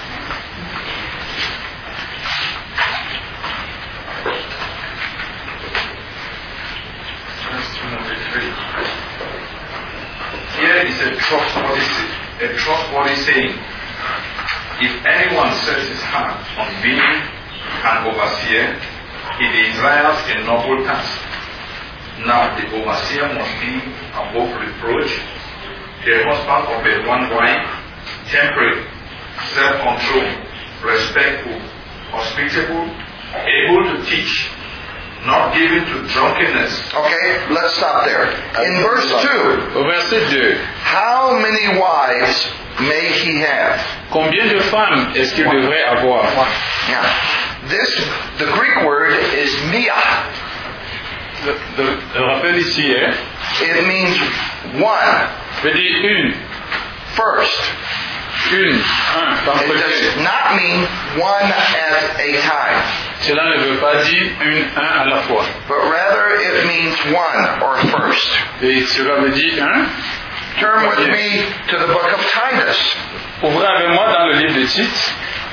Here is a trustworthy, a trustworthy saying. If anyone sets his heart on being an overseer, he desires a noble task. Now the overseer must be above reproach, the husband of a one wife, temperate, self-controlled, respectful, hospitable, able to teach, not given to drunkenness. Okay, let's stop there. In verse two, Au verset deux, how many wives may he have? combien de femmes est-ce qu'il devrait avoir? Now, this, the Greek word is mia. Le, le- le rappel ici est, It means one, veut dire une, first. une, un, par It côté. does not mean one at a time, Cela ne veut pas dire une, un à la fois. but rather it means one or first. Et cela veut dire un. Turn with me to the book of Titus. Ouvrez avec moi dans le livre de Tite.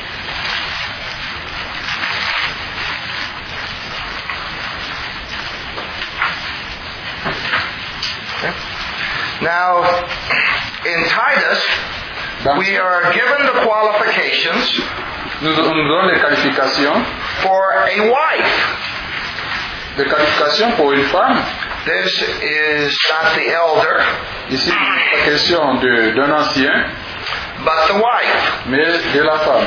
Now, in Titus, we are given the qualifications Nous, on nous donne les qualifications. for a wife. Des qualifications pour une femme. This is not the elder, Ici, il n'est pas question de, d'un ancien, but the wife. mais de la femme.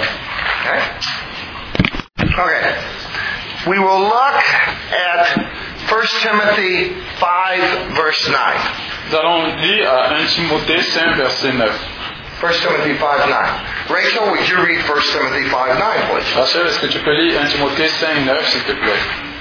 Okay? Okay. We will look at First Timothy five, verse nine. Nous allons lire à un Timothée cinq, verset neuf. First Timothy five nine. Rachel, would you read First Timothy five nine, please? Rachel, est-ce que tu peux lire un Timothée cinq, neuf, s'il te plaît?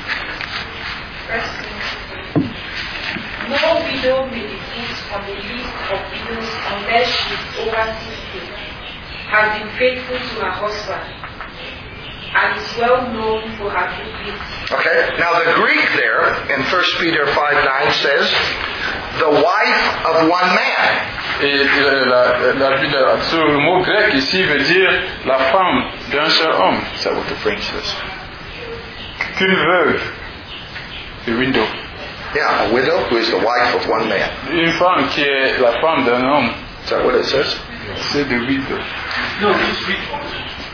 No widow may be put on the list of widows unless she is over sixty, has been faithful to her husband, and is well known for her good deeds. Okay. Now the Greek there in First Peter five nine says, the wife of one man. Et euh, la, la, la, ce mot grec ici veut dire la femme d'un seul homme. Is that what the French says? Qu'une veuve. The widow. Yeah, a widow who is the wife of one man. Une femme qui est la femme d'un homme. Is that what it says? C'est de widow. No, just read on.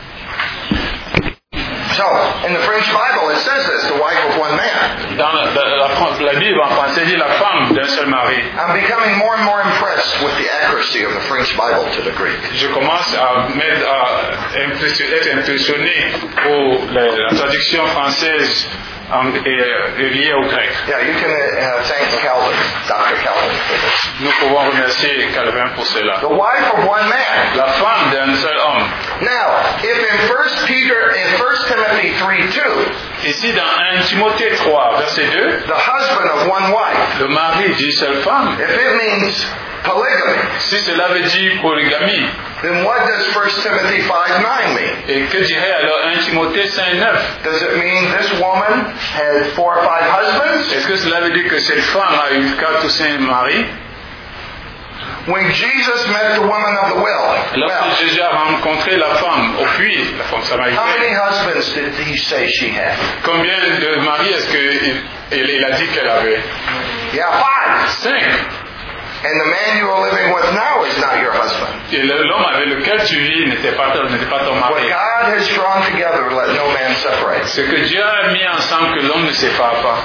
So, in the French Bible it says this, the wife of one man. Dans la, la, la, la Bible en français dit la femme d'un seul mari. I'm becoming more and more impressed with the accuracy of the French Bible to the Greek. Je commence à, mettre, à impressionner, être impressionné pour la, la traduction française en, et, et liée au grec. Yeah, you can uh, thank Calvin, Doctor Calvin, for this. Nous pouvons remercier Calvin pour cela. The wife of one man. La femme d'un seul homme. Now, if in First Peter, in First Timothy three two, Ici dans un Timothée trois, verset deux, the husband of one wife, le mari d'une seule femme. if it means polygamy, Si cela veut dire polygamie, then what does First Timothy five nine mean? et que dirait alors un Timothée cinq neuf? Does it mean this woman had four or five husbands? Est-ce que cela veut dire que cette femme a eu quatre ou cinq maris? When Jesus met the woman of the well, Lorsque well, Jésus a rencontré la femme au puits, la femme how many samaritaine, husbands did he say she had? combien de maris est-ce qu'il a dit qu'elle avait? Yeah, five. Cinq. And the man you are living with now is not your husband. Et l'homme avec lequel tu vis n'était pas, n'était pas ton What mari. God has drawn together, let no man separate. Ce que Dieu a mis ensemble que l'homme ne sépare pas.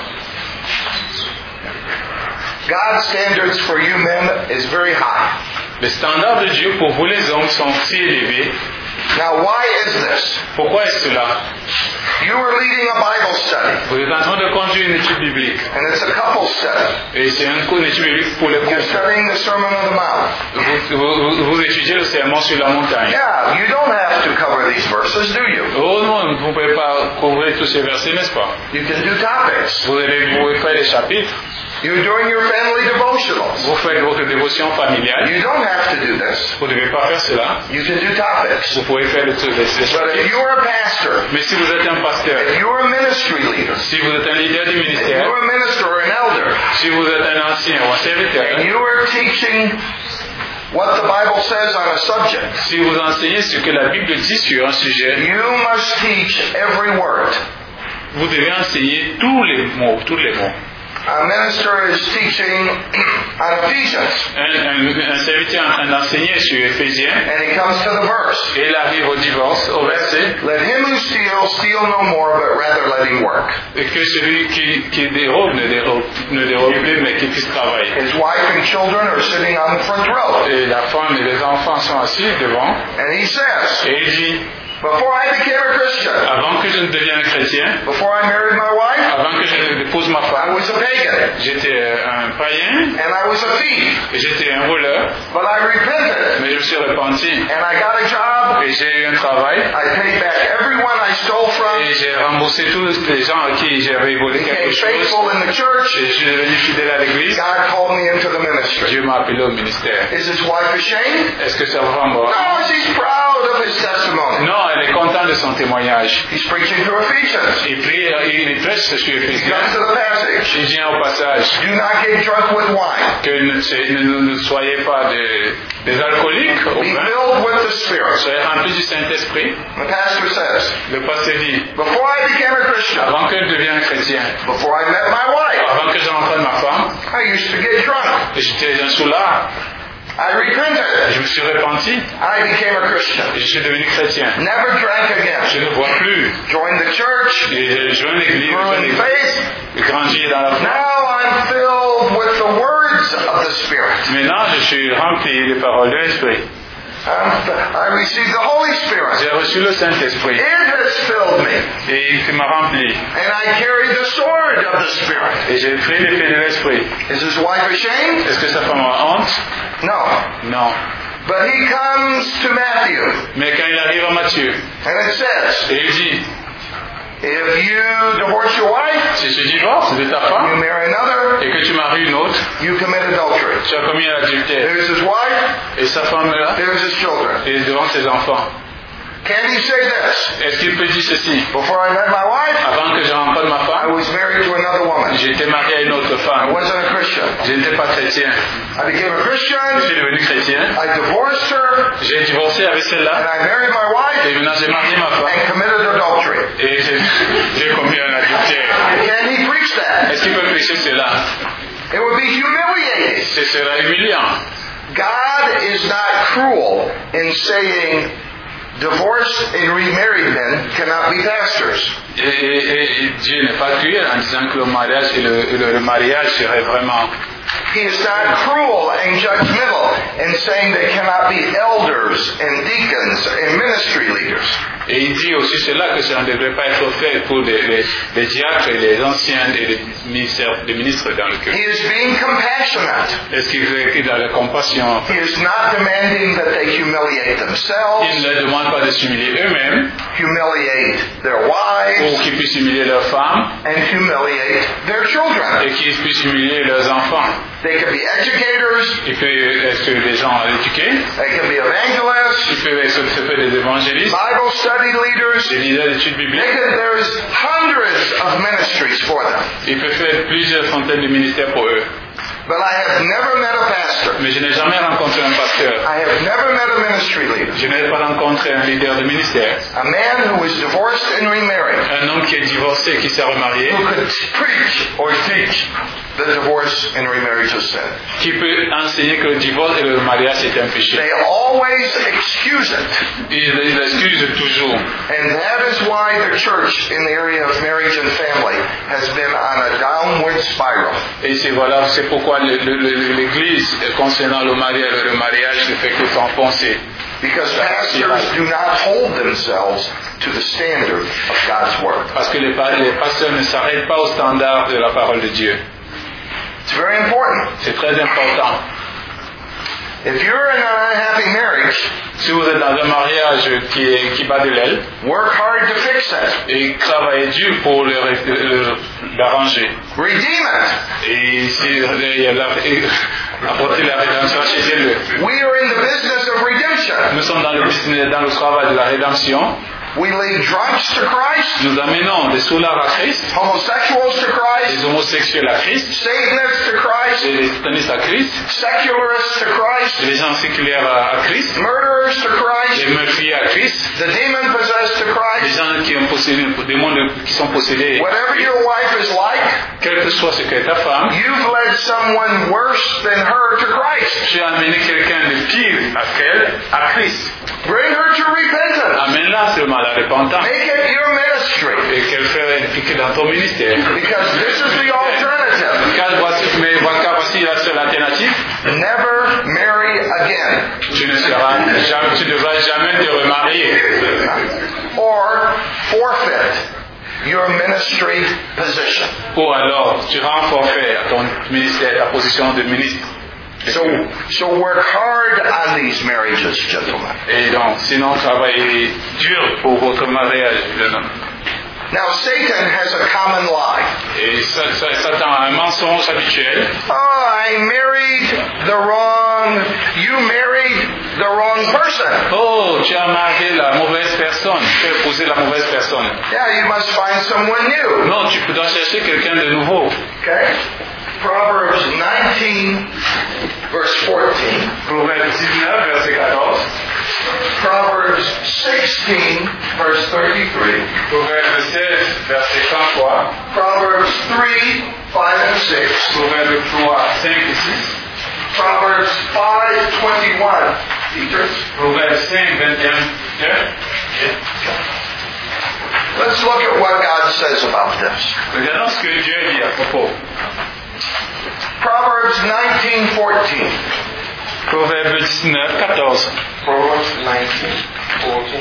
God's standards for you men is very high. Les standards de Dieu pour vous les hommes sont si élevés. Now, why is this? Pourquoi est-ce cela? You are leading a Bible study, Vous êtes en train de conduire une étude biblique. and it's a couple study. Et c'est un cours d'étude biblique pour les You're couples. studying the Sermon on the Mount. Vous, vous, vous étudiez le sermon sur la montagne. Yeah, you don't have to cover these verses, do you? Oh non, vous ne pouvez pas couvrir tous ces versets, n'est-ce pas? You can do topics. Vous allez vous faire les chapitres. You're doing your family devotionals. Vous faites votre dévotion familiale. You don't have to do this. Vous ne devez pas faire cela. You can do topics. Vous pouvez faire les, les, les But if chapitres. you're a pastor, Mais si vous êtes un pasteur, if you're a ministry leader, si vous êtes un leader du if ministère, you're a minister or an elder, si vous êtes un ancien ou un and serviteur, you are teaching what the Bible says on a subject, si vous enseignez ce que la Bible dit sur un sujet, you must teach every word. vous devez enseigner tous les mots, tous les mots. A minister is teaching on Ephesians, Un, un, un serviteur est en train d'enseigner sur Éphésiens, and he comes to the verse. et il arrive au divorce, au verset, Let him who steals steal no more, but rather let him work. et que celui qui, qui dérobe ne dérobe, ne dérobe plus, mais qu'il puisse travailler. His wife and children are sitting on the front row. Et la femme et les enfants sont assis devant, And he says, et il dit, Before I became a Christian, Avant que je ne devienne chrétien, before I married my wife, avant que je n'épouse ma I femme, was a pagan j'étais un païen and I was a thief. et j'étais un voleur, But I repented mais je me suis repenti and I got a job. et j'ai eu un travail I paid back everyone I stole from. et j'ai remboursé tous les gens à qui j'avais volé Became quelque chose faithful in the church. et je suis devenu fidèle à l'église. God called me into the ministry. Dieu m'a appelé au ministère. Is his wife ashamed? Est-ce que sa femme va? No, she's proud of his testimony. Non, elle est contente de son témoignage. He's preaching to Ephesians. Il prie, il prêche sur He Éphésiens. comes to the passage. Il vient au passage Do not get drunk with wine. que ne, ne, ne soyez pas des, des alcooliques au Be vin. filled with the Spirit. Soyez remplis du Saint-Esprit. The pastor says, Le pasteur dit, before I became a Christian, avant que je devienne chrétien, before I met my wife, avant que je rencontre ma femme, I used to get drunk. j'étais un soulard. I repented. Je me suis repenti I became a Christian. et je suis devenu chrétien. Never drank again. Je ne bois plus. Joined the church. Et j'ai joint l'église, Grew in faith. j'ai grandi dans la foi. Now I'm filled with the words of the Spirit. Maintenant, je suis rempli des paroles de l'Esprit. Um, I received the Holy Spirit. J'ai reçu le Saint-Esprit It has filled me. et il m'a rempli. And I carry the sword of the Spirit. Et j'ai pris l'épée de l'Esprit. Is his wife ashamed? Est-ce que sa femme a honte? No. Non. But he comes to Matthew. Mais quand il arrive à Matthieu, And it says, et il dit, if you divorce your wife, si tu divorces de ta you femme marry another, et que tu maries une autre, you commit adultery. tu as commis un adultère. There's his wife, Et sa femme est là, there's his children. et devant ses enfants. Can he say this? Est-ce qu'il peut dire ceci? Before I met my wife, Avant que je rencontre ma I femme, was married to another woman. j'ai été marié à une autre I femme. wasn't a Christian. Je n'étais pas chrétien. I became a Je Christian. suis devenu chrétien. I divorced her, J'ai divorcé avec and celle-là. I married my Et wife maintenant j'ai marié ma femme. and committed adultery. Et j'ai j'ai commis un adultère. Can he preach that? Est-ce qu'il peut pécher cela? It would be humiliating. Ce sera humiliant. God is not cruel in saying divorced and remarried men cannot be pastors. Et, et- et Dieu n'est pas cruel en disant que le mariage et le, le- le mariage serait vraiment. He is not cruel and judgmental in saying they cannot be elders and deacons and ministry leaders. Et il dit aussi cela que ça ne devrait pas être fait pour les, les, les diacres et les anciens et les ministères, les ministres dans le cœur. He is being compassionate. Est-ce qu'il veut qu'il dans la compassion? He is not demanding that they humiliate Il themselves, ne demande pas de s'humilier eux-mêmes humiliate their pour wives, qu'ils puissent humilier leurs femmes and humiliate their children. et qu'ils puissent humilier leurs enfants. They can be educators, Il peut être des gens éduqués, they can be evangelists, il peut être se faire des évangélistes, Bible study leaders. des leaders d'études They bibliques. can, there's hundreds of ministries for them. Il peut faire plusieurs centaines de ministères pour eux. But I have never met a pastor. Mais je n'ai jamais rencontré un pasteur. I have never met a ministry leader. Je n'ai pas rencontré un leader de ministère. A man who was divorced and remarried, Un homme qui est divorcé et qui s'est remarié, who could preach or teach the divorce and remarriage of sin. qui peut enseigner que le divorce et le mariage c'est un péché. They always excuse it. Il il excuse toujours. And that is why the church in the area of marriage and family has been on a downward spiral. Et c'est voilà, c'est pourquoi le- le- le- l'Église concernant le mariage et le mariage ne fait que s'enfoncer. Because pastors do not hold themselves to the standard of God's Word. Parce que les, pa- les pasteurs ne s'arrêtent pas au standard de la parole de Dieu. It's very important. C'est très important. If you're in an unhappy marriage, Si vous êtes dans un mariage qui, est, qui bat de l'aile, work hard to fix it. et travaillez dur pour le, le- l'arranger. Redeem it. Et si il y a la, et apporter la rédemption chez le. We are in the business of redemption. Nous sommes dans le business, dans le travail de la rédemption. We lead drunks to Christ, Nous amenons des soulards à Christ, homosexuals to des Christ, homosexuels à Christ, Satanists to Christ, des satanistes à Christ, secularists to Christ, des gens séculaires à, à Christ, murderers to Christ, des meurtriers à Christ, the demon-possessed to des Christ. gens qui ont possédé, des mondes qui sont possédés. Whatever your wife is like, Quel que soit ce qu'est ta femme, you've led someone worse than her to Christ. tu as amené quelqu'un de pire à qu'elle, à Christ. Bring her to repentance. Amène-la seulement à la repentance. Make it your ministry. et qu'elle fait impliquer dans ton ministère. Because this is the alternative. Car voici, mais car voici la seule alternative. Never marry again. Tu ne seras jamais, tu ne devras jamais te remarier. Or forfeit your ministry position. Ou alors, tu rends forfait à ton ministère, ta position de ministre. So, so work hard on these marriages, gentlemen. Et donc, sinon, travaillez dur pour votre mariage, jeune homme. Now, Satan has a common lie. Et Satan a un mensonge habituel. Oh, I married the wrong, you married the wrong person. Oh, tu as marié la mauvaise personne. Tu as épousé la mauvaise personne. Yeah, you must find someone new. Non, tu dois chercher quelqu'un de nouveau. Okay? Proverbs nineteen, verse fourteen. Proverbe dix-neuf, verset quatorze. Proverbs sixteen, verse thirty-three. Proverbe seize, verset trente-trois. Proverbs three, five and six. Proverbe trois, cinq et six. Proverbs five, twenty-one. Teachers. Proverbe cinq, vingt et un. Let's look at what God says about this. Regardons ce que Dieu dit à propos. Proverbs nineteen, fourteen. Proverbe dix-neuf, quatorze. Proverbs nineteen, fourteen.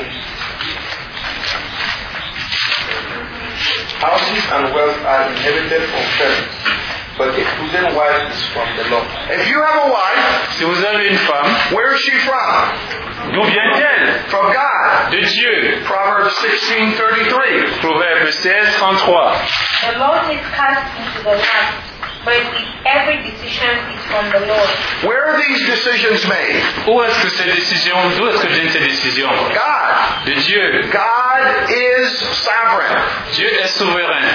Houses and wealth are inherited from parents, but a prudent wife is from the Lord. If you have a wife, Si vous avez une femme, where is she from? d'où vient-elle? From God. De Dieu. Proverbs sixteen, thirty-three. Proverbe seize, trente-trois. The Lord is cast into the light, but its every decision is from the Lord. Where are these decisions made? Où est-ce que ces décisions, d'où est-ce que viennent ces décisions? God. De Dieu. God is sovereign. Dieu est souverain.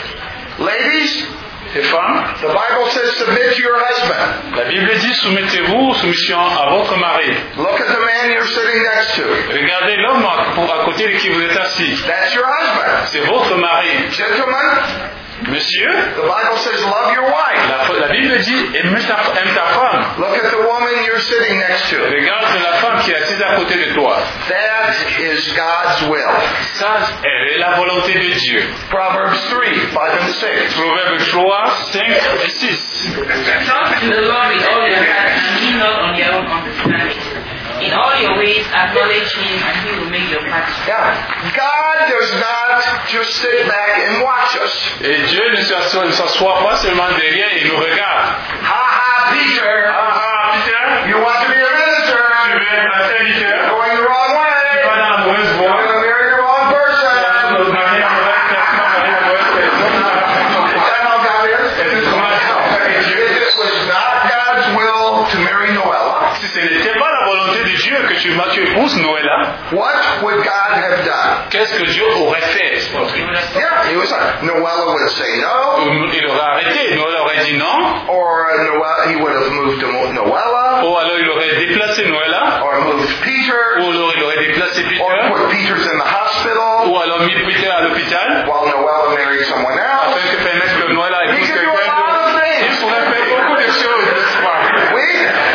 Ladies, Les femmes, the Bible says submit to your husband. la Bible dit soumettez-vous soumission à votre mari. Look at the man you're sitting next to. Regardez l'homme à, pour- à côté de qui vous êtes assis. That's your husband. C'est votre mari. Gentlemen, Monsieur, the Bible says love your wife. la, la Bible dit aime ta, aime ta femme. Look at the woman you're sitting next to. Regarde la femme qui est assise à côté de toi. That is God's will. Ça, elle est la volonté de Dieu. Proverbs three, five and six. Proverbe trois, cinq et six. Trust in the Lord with all your heart and lean not on your own understanding. In all your ways acknowledge Him and He will make your path straight. Yeah. God does not just sit back and watch us. Et Dieu ne s'assoit, ne s'assoit pas seulement derrière, il nous regarde. Ha ha, Peter. Ah, ah, Peter, You want to be a minister. tu veux être un serviteur, You're going the wrong tu way. vas dans la mauvaise You're voie, going to marry the wrong tu person. vas marier la mauvaise personne, marier la mauvaise personne. Is that how God is? Et c'est comment avec Dieu. If it was not God's will to marry Noella, Si ce n'était pas la volonté de Dieu que tu, tu épouses Noëlla, what would God have done? qu'est-ce que Dieu aurait fait? Yeah, he was. Noella would say no, Il aurait arrêté. Noël aurait dit non. or uh, Noella, he would have moved to Mo- Noella, Ou alors il aurait déplacé Noëlla. or moved Peter, Ou alors il aurait déplacé or Peter. put Peter's in the hospital Ou alors mis Peter à l'hôpital. while Noella married someone Afin else. que permettre que Noëlla He épouse could quelqu'un do a lot d'autre. of Il things. pourrait faire beaucoup de choses, n'est-ce pas? Oui,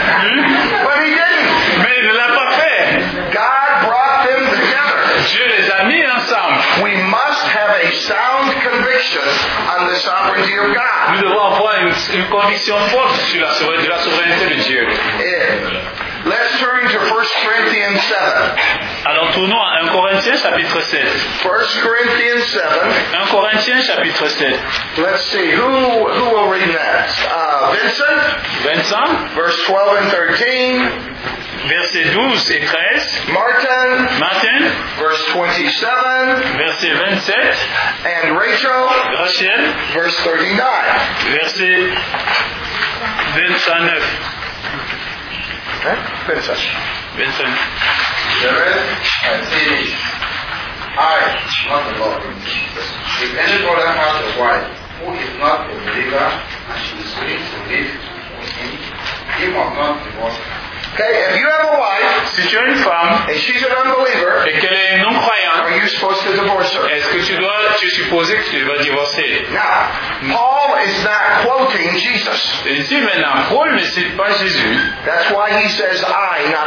but he didn't. Mais il ne l'a pas fait. God brought them together. Dieu les a mis ensemble. We must have a sound conviction on the sovereignty of Nous God. devons avoir une, une conviction forte sur la, souver- de la souveraineté de Dieu. Eh, Let's turn to First Corinthians seven. Alors tournons à un Corinthiens chapitre sept. First Corinthians seven. un Corinthiens chapitre sept. Let's see, who who will read next? Uh, Vincent, Vincent, verse twelve and thirteen. versets douze et treize. Martin, Martin, verse twenty-seven. verset vingt-sept. And Rachel, Rachel, verse thirty-nine. verset vingt-neuf. Okay? Vincent. Vincent. The rest I say this, I, not the Lord. If any brother has a wife who is not a believer and she is willing to live with him, he must not divorce her. Okay, if you have a wife Si tu as une femme and she's an unbeliever, et qu'elle est non-croyante, are you supposed to divorce her? est-ce que tu dois, tu es supposé que tu vas divorcer? Now, Paul is not quoting Jesus. Et ici maintenant, Paul ne cite pas Jésus. That's why he says I, not the Lord.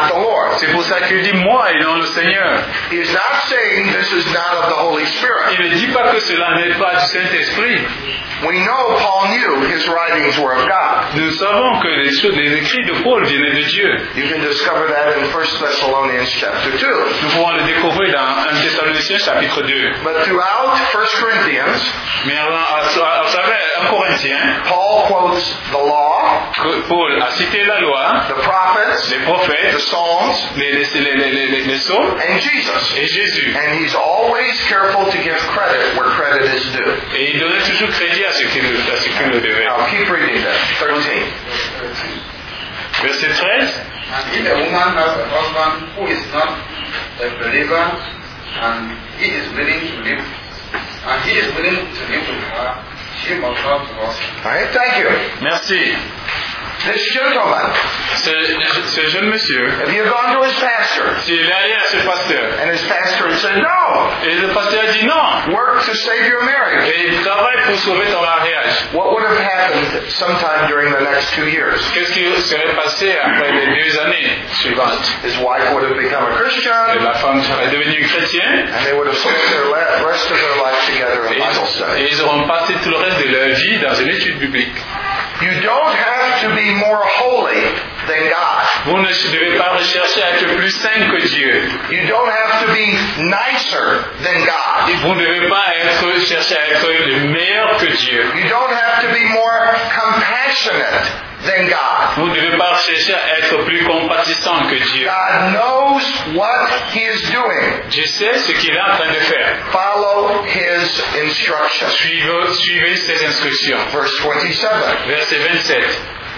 C'est pour ça qu'il dit moi et non le Seigneur. He is not saying this is not of the Holy Spirit. Il ne dit pas que cela n'est pas du Saint-Esprit. We know Paul knew his writings were of God. Nous savons que les, choses, les écrits de Paul viennent de Dieu. You can discover that in First Thessalonians chapter two. Nous pouvons le découvrir dans un Thessaloniciens chapitre deux. But throughout First Corinthians, mais à, à, à travers un Corinthien, Paul quotes the law, Paul a cité la loi, the prophets, les prophètes, the Psalms, les, les, les, les, les, les psaumes, and Jesus. Et Jésus. And he's always careful to give credit where credit is due. Et il donnait toujours crédit à ce qu'il le devait. Now keep reading that. thirteen. Verset treize. And if a woman has a husband who is not a believer, and he is willing to live, and he is willing to live with her, she must not divorce him. All right, thank you. Merci. This gentleman, ce, ce jeune monsieur, if you had gone to his pastor, s'il est allé à ce pasteur, and his pastor had said no, et le pasteur a dit non, work to save your marriage, et il travaille pour sauver ton mariage, what would have happened sometime during the next two years? Qu'est-ce qui serait passé après les deux années suivantes? His wife would have become a Christian, et la femme serait devenue chrétienne, and they would have spent their rest of their life together in Bible study. Et ils auront passé tout le reste de leur vie dans une étude biblique. You don't have to be more holy than God. Vous ne devez pas rechercher à être plus saint que Dieu. You don't have to be nicer than God. Vous ne devez pas être, chercher à être le meilleur que Dieu. You don't have to be more compassionate than God. Vous ne devez pas chercher à être plus compatissant que Dieu. God knows what He is doing. Dieu sait ce qu'il est en train de faire. Follow His instructions. Suivez, suivez ses instructions. Verse twenty-seven. Verset vingt-sept.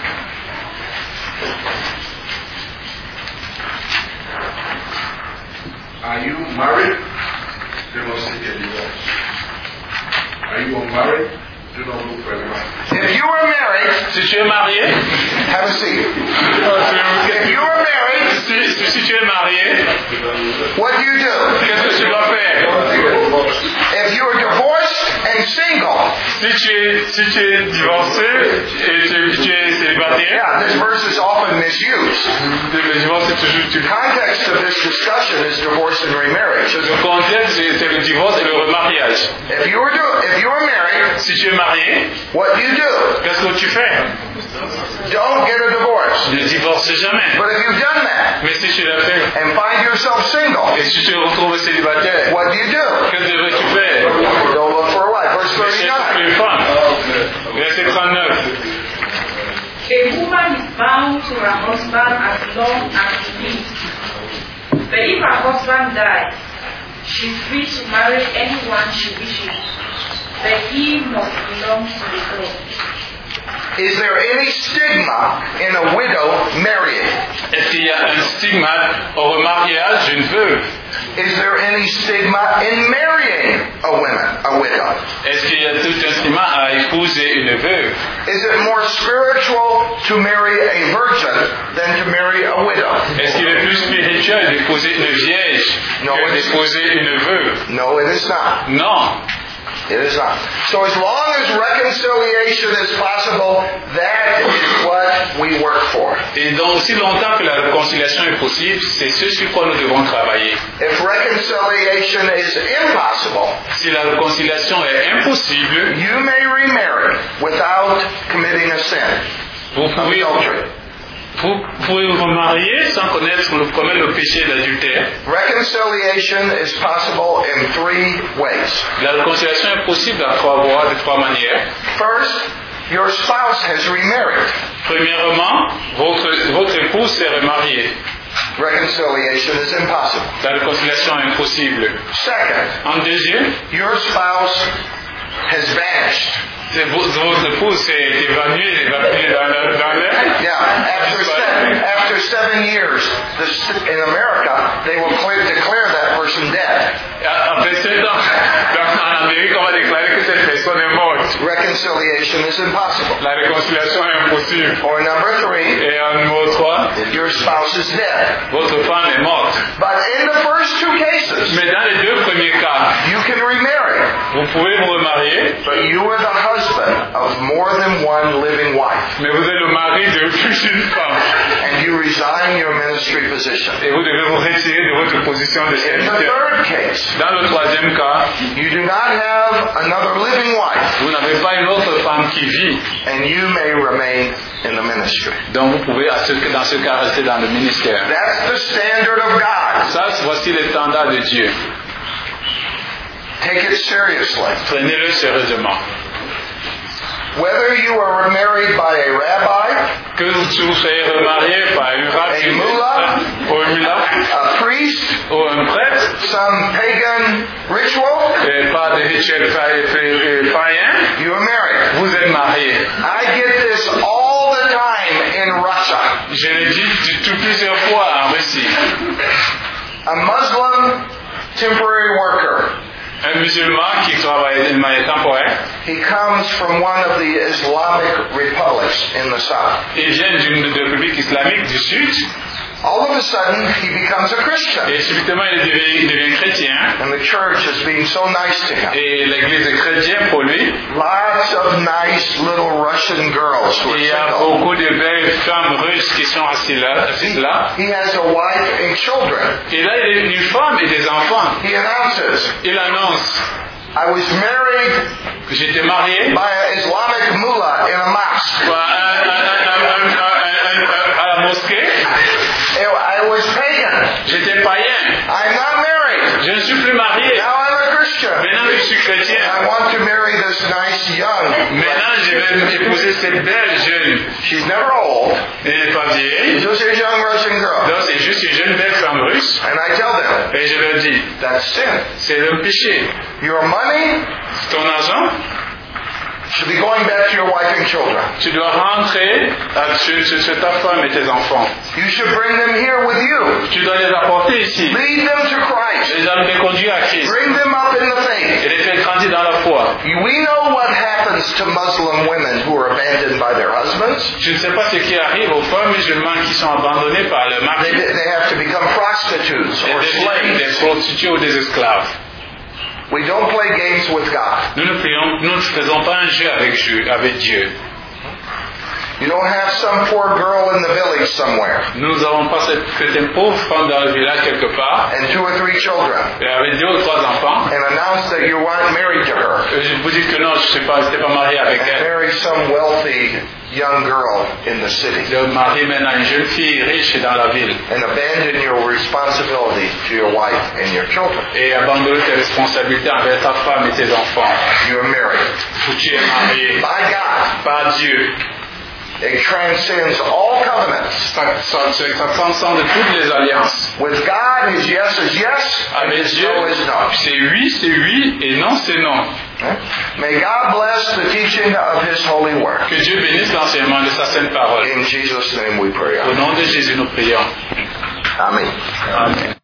Are you married? Do not seek a divorce. Are you unmarried? Do not look for a wife. If you are married, si tu es marié, have a seat. If you are married, si, si tu es marié, what do you do? Qu'est-ce que tu dois faire? If you are divorced and single, si tu es, si tu es divorcé et tu, tu es célibataire, yeah, this verse is often misused. Le divorce est toujours The context of this discussion is divorce and remarriage. Le contexte, c'est le divorce et le remariage. If you are do, if you are married, si tu es marié, what do you do? Qu'est-ce que tu fais? Don't get a divorce. Ne divorce jamais. But if you've done that, mais si tu l'as fait, and find yourself single, et si tu te retrouves célibataire, what do you do? Que devrais-tu faire? Don't look for a wife. Verse thirty-nine. Une femme. Verset trente-neuf. A woman is bound to her husband as long as he lives. But if her husband dies, she is free to marry anyone she wishes. But he must belong to the Lord. Is there any stigma in a widow marrying? Est-ce qu'il y a un stigmate au remariage d'une veuve? Is there any stigma in marrying a woman, a widow? Est-ce qu'il y a tout un stigma à épouser une veuve? Is it more spiritual to marry a virgin than to marry a widow? Est-ce qu'il est plus spirituel d'épouser une vierge no, que d'épouser une veuve? No, it is not. Non. It is not. So as long as reconciliation is possible, that is what we work for. Et donc, aussi longtemps que la réconciliation est possible, c'est ce sur quoi nous devons travailler. If reconciliation is impossible, si la réconciliation est impossible, you may remarry without committing a sin. Vous pouvez adultery. Vous pouvez vous marier sans connaître le, commettre le péché d'adultère. Reconciliation is possible in three ways. La réconciliation est possible à trois voies, de trois manières. First, your spouse has remarried. Premièrement, votre, votre épouse s'est remariée. Reconciliation is impossible. La réconciliation est impossible. Second, en deuxième, your spouse has vanished. Votre épouse s'est évanouie, évanouie dans l'air. Yeah, after seven, after seven years, this, in America, they will clear, declare that person dead. Après sept ans, en Amérique, on va déclarer que cette personne est morte. Reconciliation is impossible. La réconciliation est impossible. Or number three, et en numéro trois, your spouse is dead. Votre femme est morte. But in the first first two cases, Mais dans les deux premiers cas, you can remarry, vous pouvez vous remarier, but you are the husband of more than one living wife, mais vous êtes le mari de plus d'une femme. and you resign your ministry position. Et vous devez vous retirer de votre position de In the serviteur. third case, Dans le troisième cas, you do not have another living wife, vous n'avez pas une autre femme qui vit. and you may remain in the ministry. Donc vous pouvez, à ce- dans ce cas, rester dans le ministère. That's the standard of God. Ça, voici les standards de Dieu. Take it seriously. Prenez-le sérieusement. Whether you are married by a rabbi, Que vous soyez remarié par un rabbi, A mullah, ou un mullah, a priest, ou un prêtre, some pagan ritual, et pas des rituels pa- pa- païens, you are married. vous êtes marié. I get this all the time in Russia. Je l'ai dit du tout plusieurs fois en Russie. A Muslim temporary worker. Un musulman qui travaille de manière temporaire, He comes from one of the Islamic republics in the south. il vient d'une république islamique du Sud, All of a sudden, he becomes a Christian. et subitement il devient, il devient chrétien, And the church is being so nice to him. et l'église est chrétienne pour lui. Lots of nice little Russian girls who are Il y a single. beaucoup de belles femmes russes qui sont assises là. assises là. He has a wife and children. Et là, il y a une femme et des enfants. He announces, Il annonce, I was married j'étais marié by an Islamic mullah in a mosque. à, à- à- à- à- à- à la mosquée. I was pagan. J'étais païen. I'm not married. Je ne suis plus marié. Now I'm a Christian. Maintenant, je suis chrétien. I want to marry this nice young. Maintenant, je vais épouser cette belle jeune. She's never old. Elle n'est pas She's vieille. just a young Russian girl. Donc, c'est juste une jeune belle femme russe. And I tell them, Et je leur dis, that's sin. c'est le péché. Your money Ton argent, should be going back to your wife and children. tu dois rentrer à, sur, sur- sur ta femme et tes enfants. You should bring them here with you. Tu dois les apporter ici. Lead them to Christ. Les amener conduire à Christ. Bring them up in the faith. Et les faire grandir dans la foi. We know what happens to Muslim women who are abandoned by their husbands. Je ne sais pas ce qui arrive aux femmes musulmanes qui sont abandonnées par le They, mari. they have to become prostitutes or Elles deviennent des slaves. prostituées ou des esclaves. We don't play games with God. Nous ne, prions, nous ne faisons pas un jeu avec Dieu. Avec Dieu. You don't have some poor girl in the village somewhere Nous n'avons pas cette, cette pauvre femme dans le village quelque part, and two or three children et avec deux ou trois enfants. and announce that you weren't married to her. Et je vous dis que non, je ne suis pas, j'étais pas marié avec And elle. marry some wealthy young girl in the city Je marie maintenant une jeune fille riche dans la ville. and abandon your responsibility to your wife and your children. Et abandonne tes responsabilités envers ta femme et tes enfants. You are married Tu es marié by God. par Dieu. It transcends all covenants. Ça, ça, ça transcende toutes les alliances. With God, His yes is yes, and Avec His Dieu, no is no. c'est oui, c'est oui, et non, c'est non. May God bless the teaching of His holy word. Que Dieu bénisse l'enseignement de sa sainte parole. In Jesus' name we pray. Au nom de Jésus, nous prions. Amen. Amen.